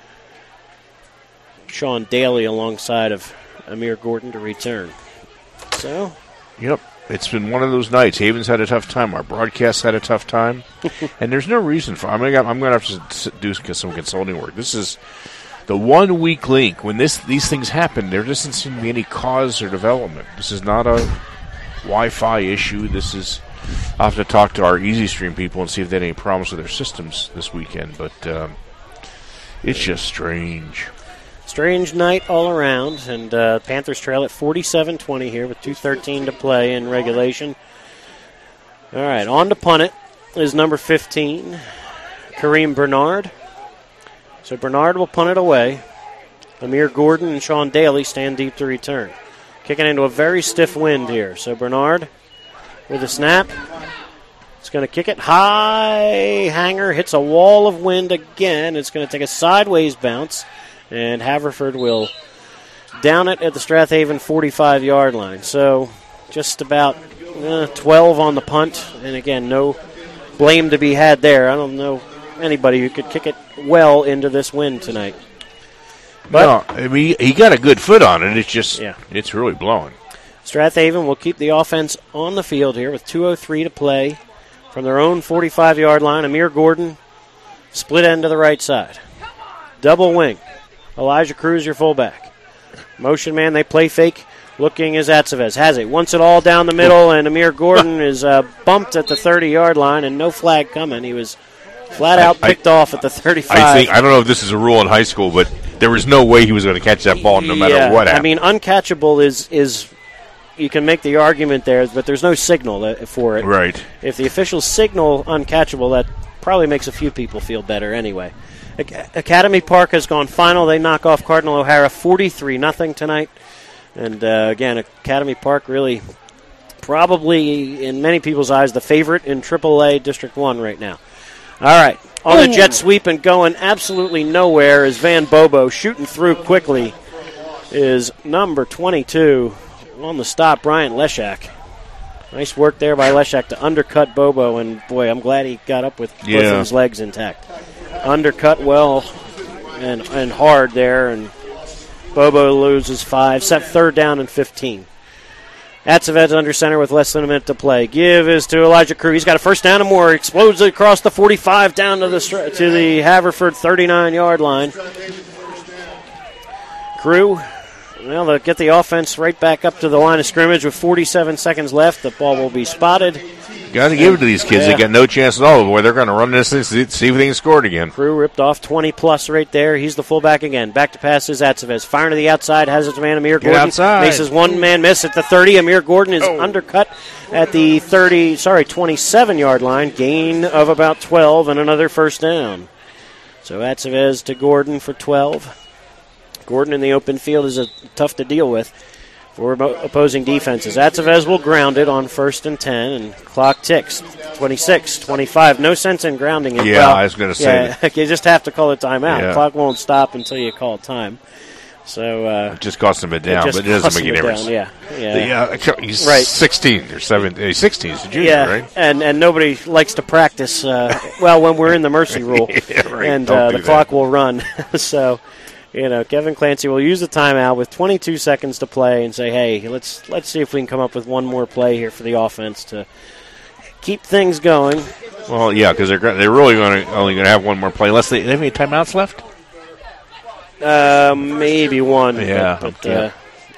Sean Daly alongside of Amir Gordon to return. So, yep, it's been one of those nights. Haven's had a tough time. Our broadcast had a tough time, and there's no reason for. I'm going to have to do some consulting work. This is the 1 weak link. When these things happen, there doesn't seem to be any cause or development. This is not a Wi-Fi issue. This is. I'll have to talk to our Easy Stream people and see if they had any problems with their systems this weekend. But it's just strange. Strange night all around, and Panthers trail at 47-20 here with 2:13 to play in regulation. All right, on to punt it is number 15, Kareem Bernard. So Bernard will punt it away. Amir Gordon and Sean Daly stand deep to return. Kicking into a very stiff wind here. So Bernard with a snap. It's going to kick it high. Hanger hits a wall of wind again. It's going to take a sideways bounce. And Haverford will down it at the Strathaven 45-yard line. So just about 12 on the punt. And, again, no blame to be had there. I don't know anybody who could kick it well into this wind tonight. But no, I mean, he got a good foot on it. It's just, it's really blowing. Strathaven will keep the offense on the field here with 2:03 to play from their own 45-yard line. Amir Gordon, split end to the right side. Double wing. Elijah Cruz, your fullback. Motion man, they play fake. Looking is Atsevez. Has it. Wants it all down the middle, and Amir Gordon is bumped at the 30-yard line, and no flag coming. He was flat out picked off at the 35. I don't know if this is a rule in high school, but there was no way he was going to catch that ball no matter what happened. I mean, uncatchable is you can make the argument there, but there's no signal for it. Right. If the officials signal uncatchable, that probably makes a few people feel better anyway. Academy Park has gone final. They knock off Cardinal O'Hara 43-0 tonight. And, again, Academy Park really probably, in many people's eyes, the favorite in AAA District 1 right now. All right. On the jet sweep and going absolutely nowhere is Van Bobo. Shooting through quickly is number 22 on the stop, Bryant Leshak. Nice work there by Leshak to undercut Bobo, and, boy, I'm glad he got up with both of his legs intact. Undercut well and hard there, and Bobo loses 5. Set 3rd down and 15. Atsevez under center with less than a minute to play. Give is to Elijah Crew. He's got a first down and more. Explodes it across the 45 down to the Haverford 39-yard line. Crew, well, they'll get the offense right back up to the line of scrimmage with 47 seconds left. The ball will be spotted Got to give it to these kids. Yeah. They got no chance at all. Boy, they're going to run this thing, see if they can score it again. Crew ripped off 20-plus right there. He's the fullback again. Back to pass is Atzevez. Firing to the outside. Has it to man Amir Gordon. Outside. Makes his one-man miss at the 30. Amir Gordon is undercut at the 27-yard line. Gain of about 12 and another first down. So Atzevez to Gordon for 12. Gordon in the open field is tough to deal with for opposing defenses. Atzevez will ground it on 1st and 10, and clock ticks. 26, 25. No sense in grounding it. Yeah, well, I was going to say. Yeah, you just have to call a timeout. Yeah. Clock won't stop until you call time. So it just costs him a down, but it doesn't make a difference. He's right. 16 or 17. 16 is a junior, right? And nobody likes to practice. When we're in the mercy rule, right. And the clock will run. So. Kevin Clancy will use the timeout with 22 seconds to play and say, hey, let's see if we can come up with one more play here for the offense to keep things going. Well, yeah, because they're really only going to have one more play. Unless they have any timeouts left? Maybe one. Yeah. But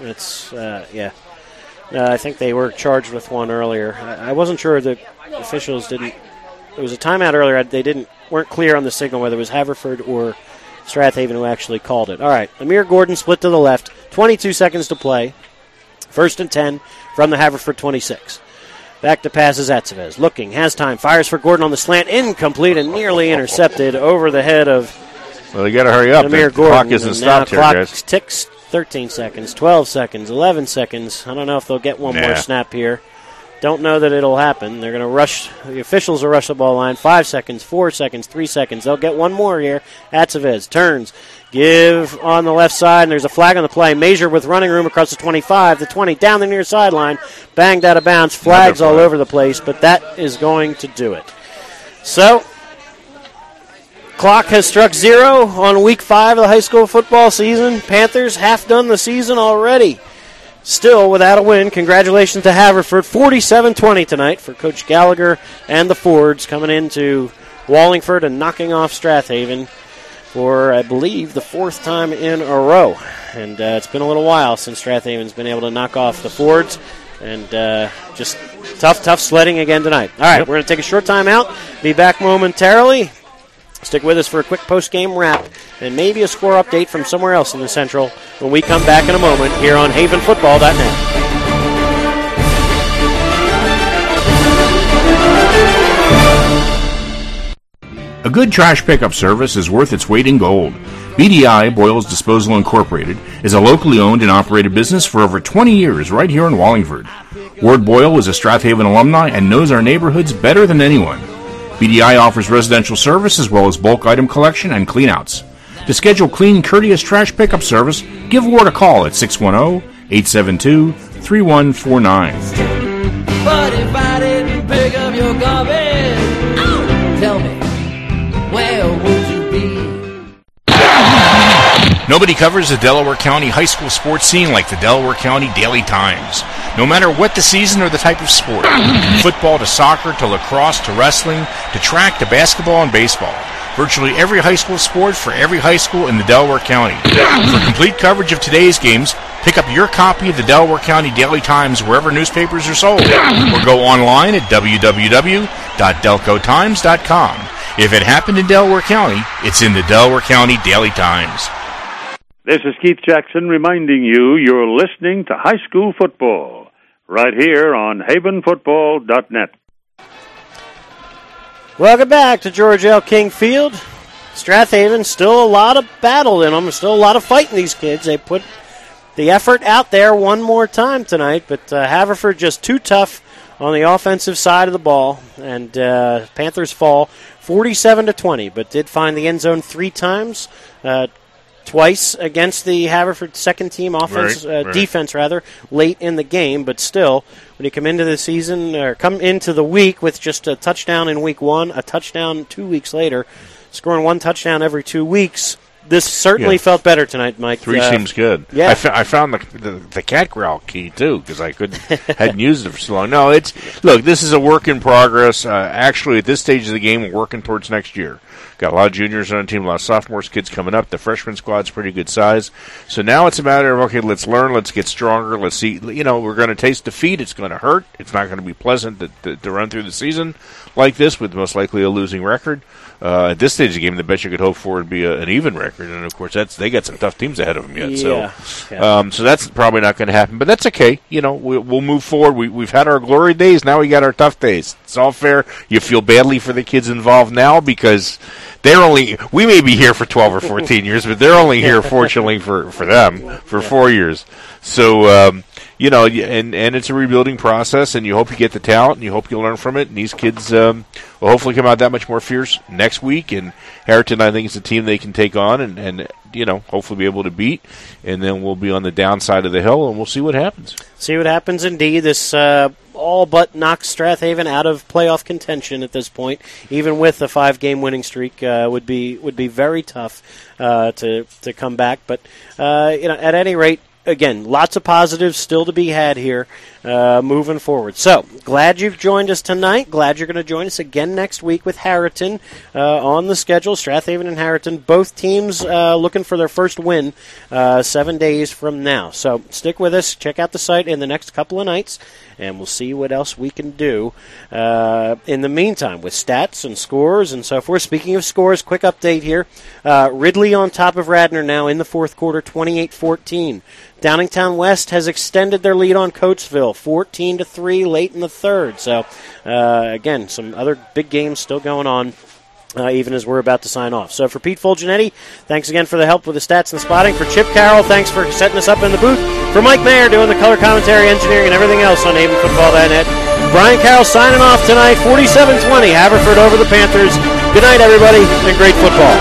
I think they were charged with one earlier. I wasn't sure the officials didn't. There was a timeout earlier. They weren't clear on the signal whether it was Haverford or Strathaven who actually called it. All right, Amir Gordon split to the left. 22 seconds to play. 1st and 10 from the Haverford 26. Back to passes Atzevez. Looking, has time, fires for Gordon on the slant. Incomplete and nearly intercepted over the head of Well, you got to hurry up. Amir The Gordon. clock isn't Now stopped here, clock guys. ticks 13 seconds, 12 seconds, 11 seconds. I don't know if they'll get one more snap here. Don't know that it'll happen. They're going to rush. The officials will rush the ball line. 5 seconds, 4 seconds, 3 seconds. They'll get one more here. Atzevez turns. Give on the left side, and there's a flag on the play. Major with running room across the 25, the 20, down the near sideline. Banged out of bounds. Flags all over the place, but that is going to do it. So, clock has struck 0 on week 5 of the high school football season. Panthers half done the season already. Still without a win. Congratulations to Haverford. 47-20 tonight for Coach Gallagher and the Fords coming into Wallingford and knocking off Strathaven for, I believe, the 4th time in a row. And it's been a little while since Strathaven's been able to knock off the Fords. And just tough sledding again tonight. All right, We're going to take a short time out. Be back momentarily. Stick with us for a quick post-game wrap and maybe a score update from somewhere else in the Central when we come back in a moment here on HavenFootball.net. A good trash pickup service is worth its weight in gold. BDI, Boyles Disposal Incorporated, is a locally owned and operated business for over 20 years right here in Wallingford. Ward Boyle is a Strathaven alumni and knows our neighborhoods better than anyone. BDI offers residential service as well as bulk item collection and cleanouts. To schedule clean, courteous trash pickup service, give Ward a call at 610-872-3149. But if I didn't pick up your garbage, tell me, where would you be? Nobody covers the Delaware County high school sports scene like the Delaware County Daily Times. No matter what the season or the type of sport, football to soccer to lacrosse to wrestling to track to basketball and baseball. Virtually every high school sport for every high school in the Delaware County. For complete coverage of today's games, pick up your copy of the Delaware County Daily Times wherever newspapers are sold, or go online at www.delcotimes.com. If it happened in Delaware County, it's in the Delaware County Daily Times. This is Keith Jackson reminding you you're listening to High School Football right here on HavenFootball.net. Welcome back to George L. King Field. Strathaven, still a lot of battle in them. Still a lot of fight in these kids. They put the effort out there one more time tonight, but Haverford just too tough on the offensive side of the ball, and Panthers fall 47-20, but did find the end zone 3 times. Twice against the Haverford second team offense, defense late in the game, but still, when you come into the season or come into the week with just a touchdown in week 1, a touchdown 2 weeks later, scoring 1 touchdown every 2 weeks, this certainly felt better tonight, Mike. 3 seems good. Yeah. I found the cat growl key, too, because I hadn't used it for so long. No, look, this is a work in progress. Actually, at this stage of the game, we're working towards next year. Got a lot of juniors on the team, a lot of sophomores, kids coming up. The freshman squad's pretty good size. So now it's a matter of, okay, let's learn, let's get stronger, let's see. We're going to taste defeat. It's going to hurt. It's not going to be pleasant to run through the season like this with most likely a losing record. At this stage of the game, the best you could hope for would be an even record. And, of course, they got some tough teams ahead of them yet. So that's probably not going to happen. But that's okay. We'll move forward. We've had our glory days. Now we got our tough days. It's all fair. You feel badly for the kids involved now because we may be here for 12 or 14 years, but they're only here, fortunately, for them, for 4 years. So, and it's a rebuilding process, and you hope you get the talent, and you hope you learn from it, and these kids will hopefully come out that much more fierce next week, and Harriton, I think, is a team they can take on and hopefully be able to beat, and then we'll be on the downside of the hill, and we'll see what happens. See what happens, indeed. This all but knocks Strathaven out of playoff contention at this point. Even with a 5-game winning streak, would be very tough to come back. But at any rate, again, lots of positives still to be had here moving forward. So, glad you've joined us tonight. Glad you're going to join us again next week with Harriton on the schedule. Strathaven and Harriton, both teams looking for their first win 7 days from now. So, stick with us. Check out the site in the next couple of nights, and we'll see what else we can do in the meantime with stats and scores and so forth. Speaking of scores, quick update here. Ridley on top of Radnor now in the fourth quarter, 28-14. Downingtown West has extended their lead on Coatesville, 14-3 late in the third. So, again, some other big games still going on, even as we're about to sign off. So for Pete Fulgenetti, thanks again for the help with the stats and spotting. For Chip Carroll, thanks for setting us up in the booth. For Mike Mayer doing the color commentary, engineering, and everything else on HavenFootball.net. Brian Carroll signing off tonight, 47-20, Haverford over the Panthers. Good night, everybody, and great football.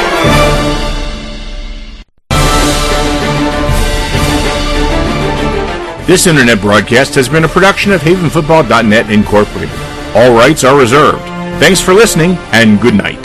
This internet broadcast has been a production of HavenFootball.net Incorporated. All rights are reserved. Thanks for listening, and good night.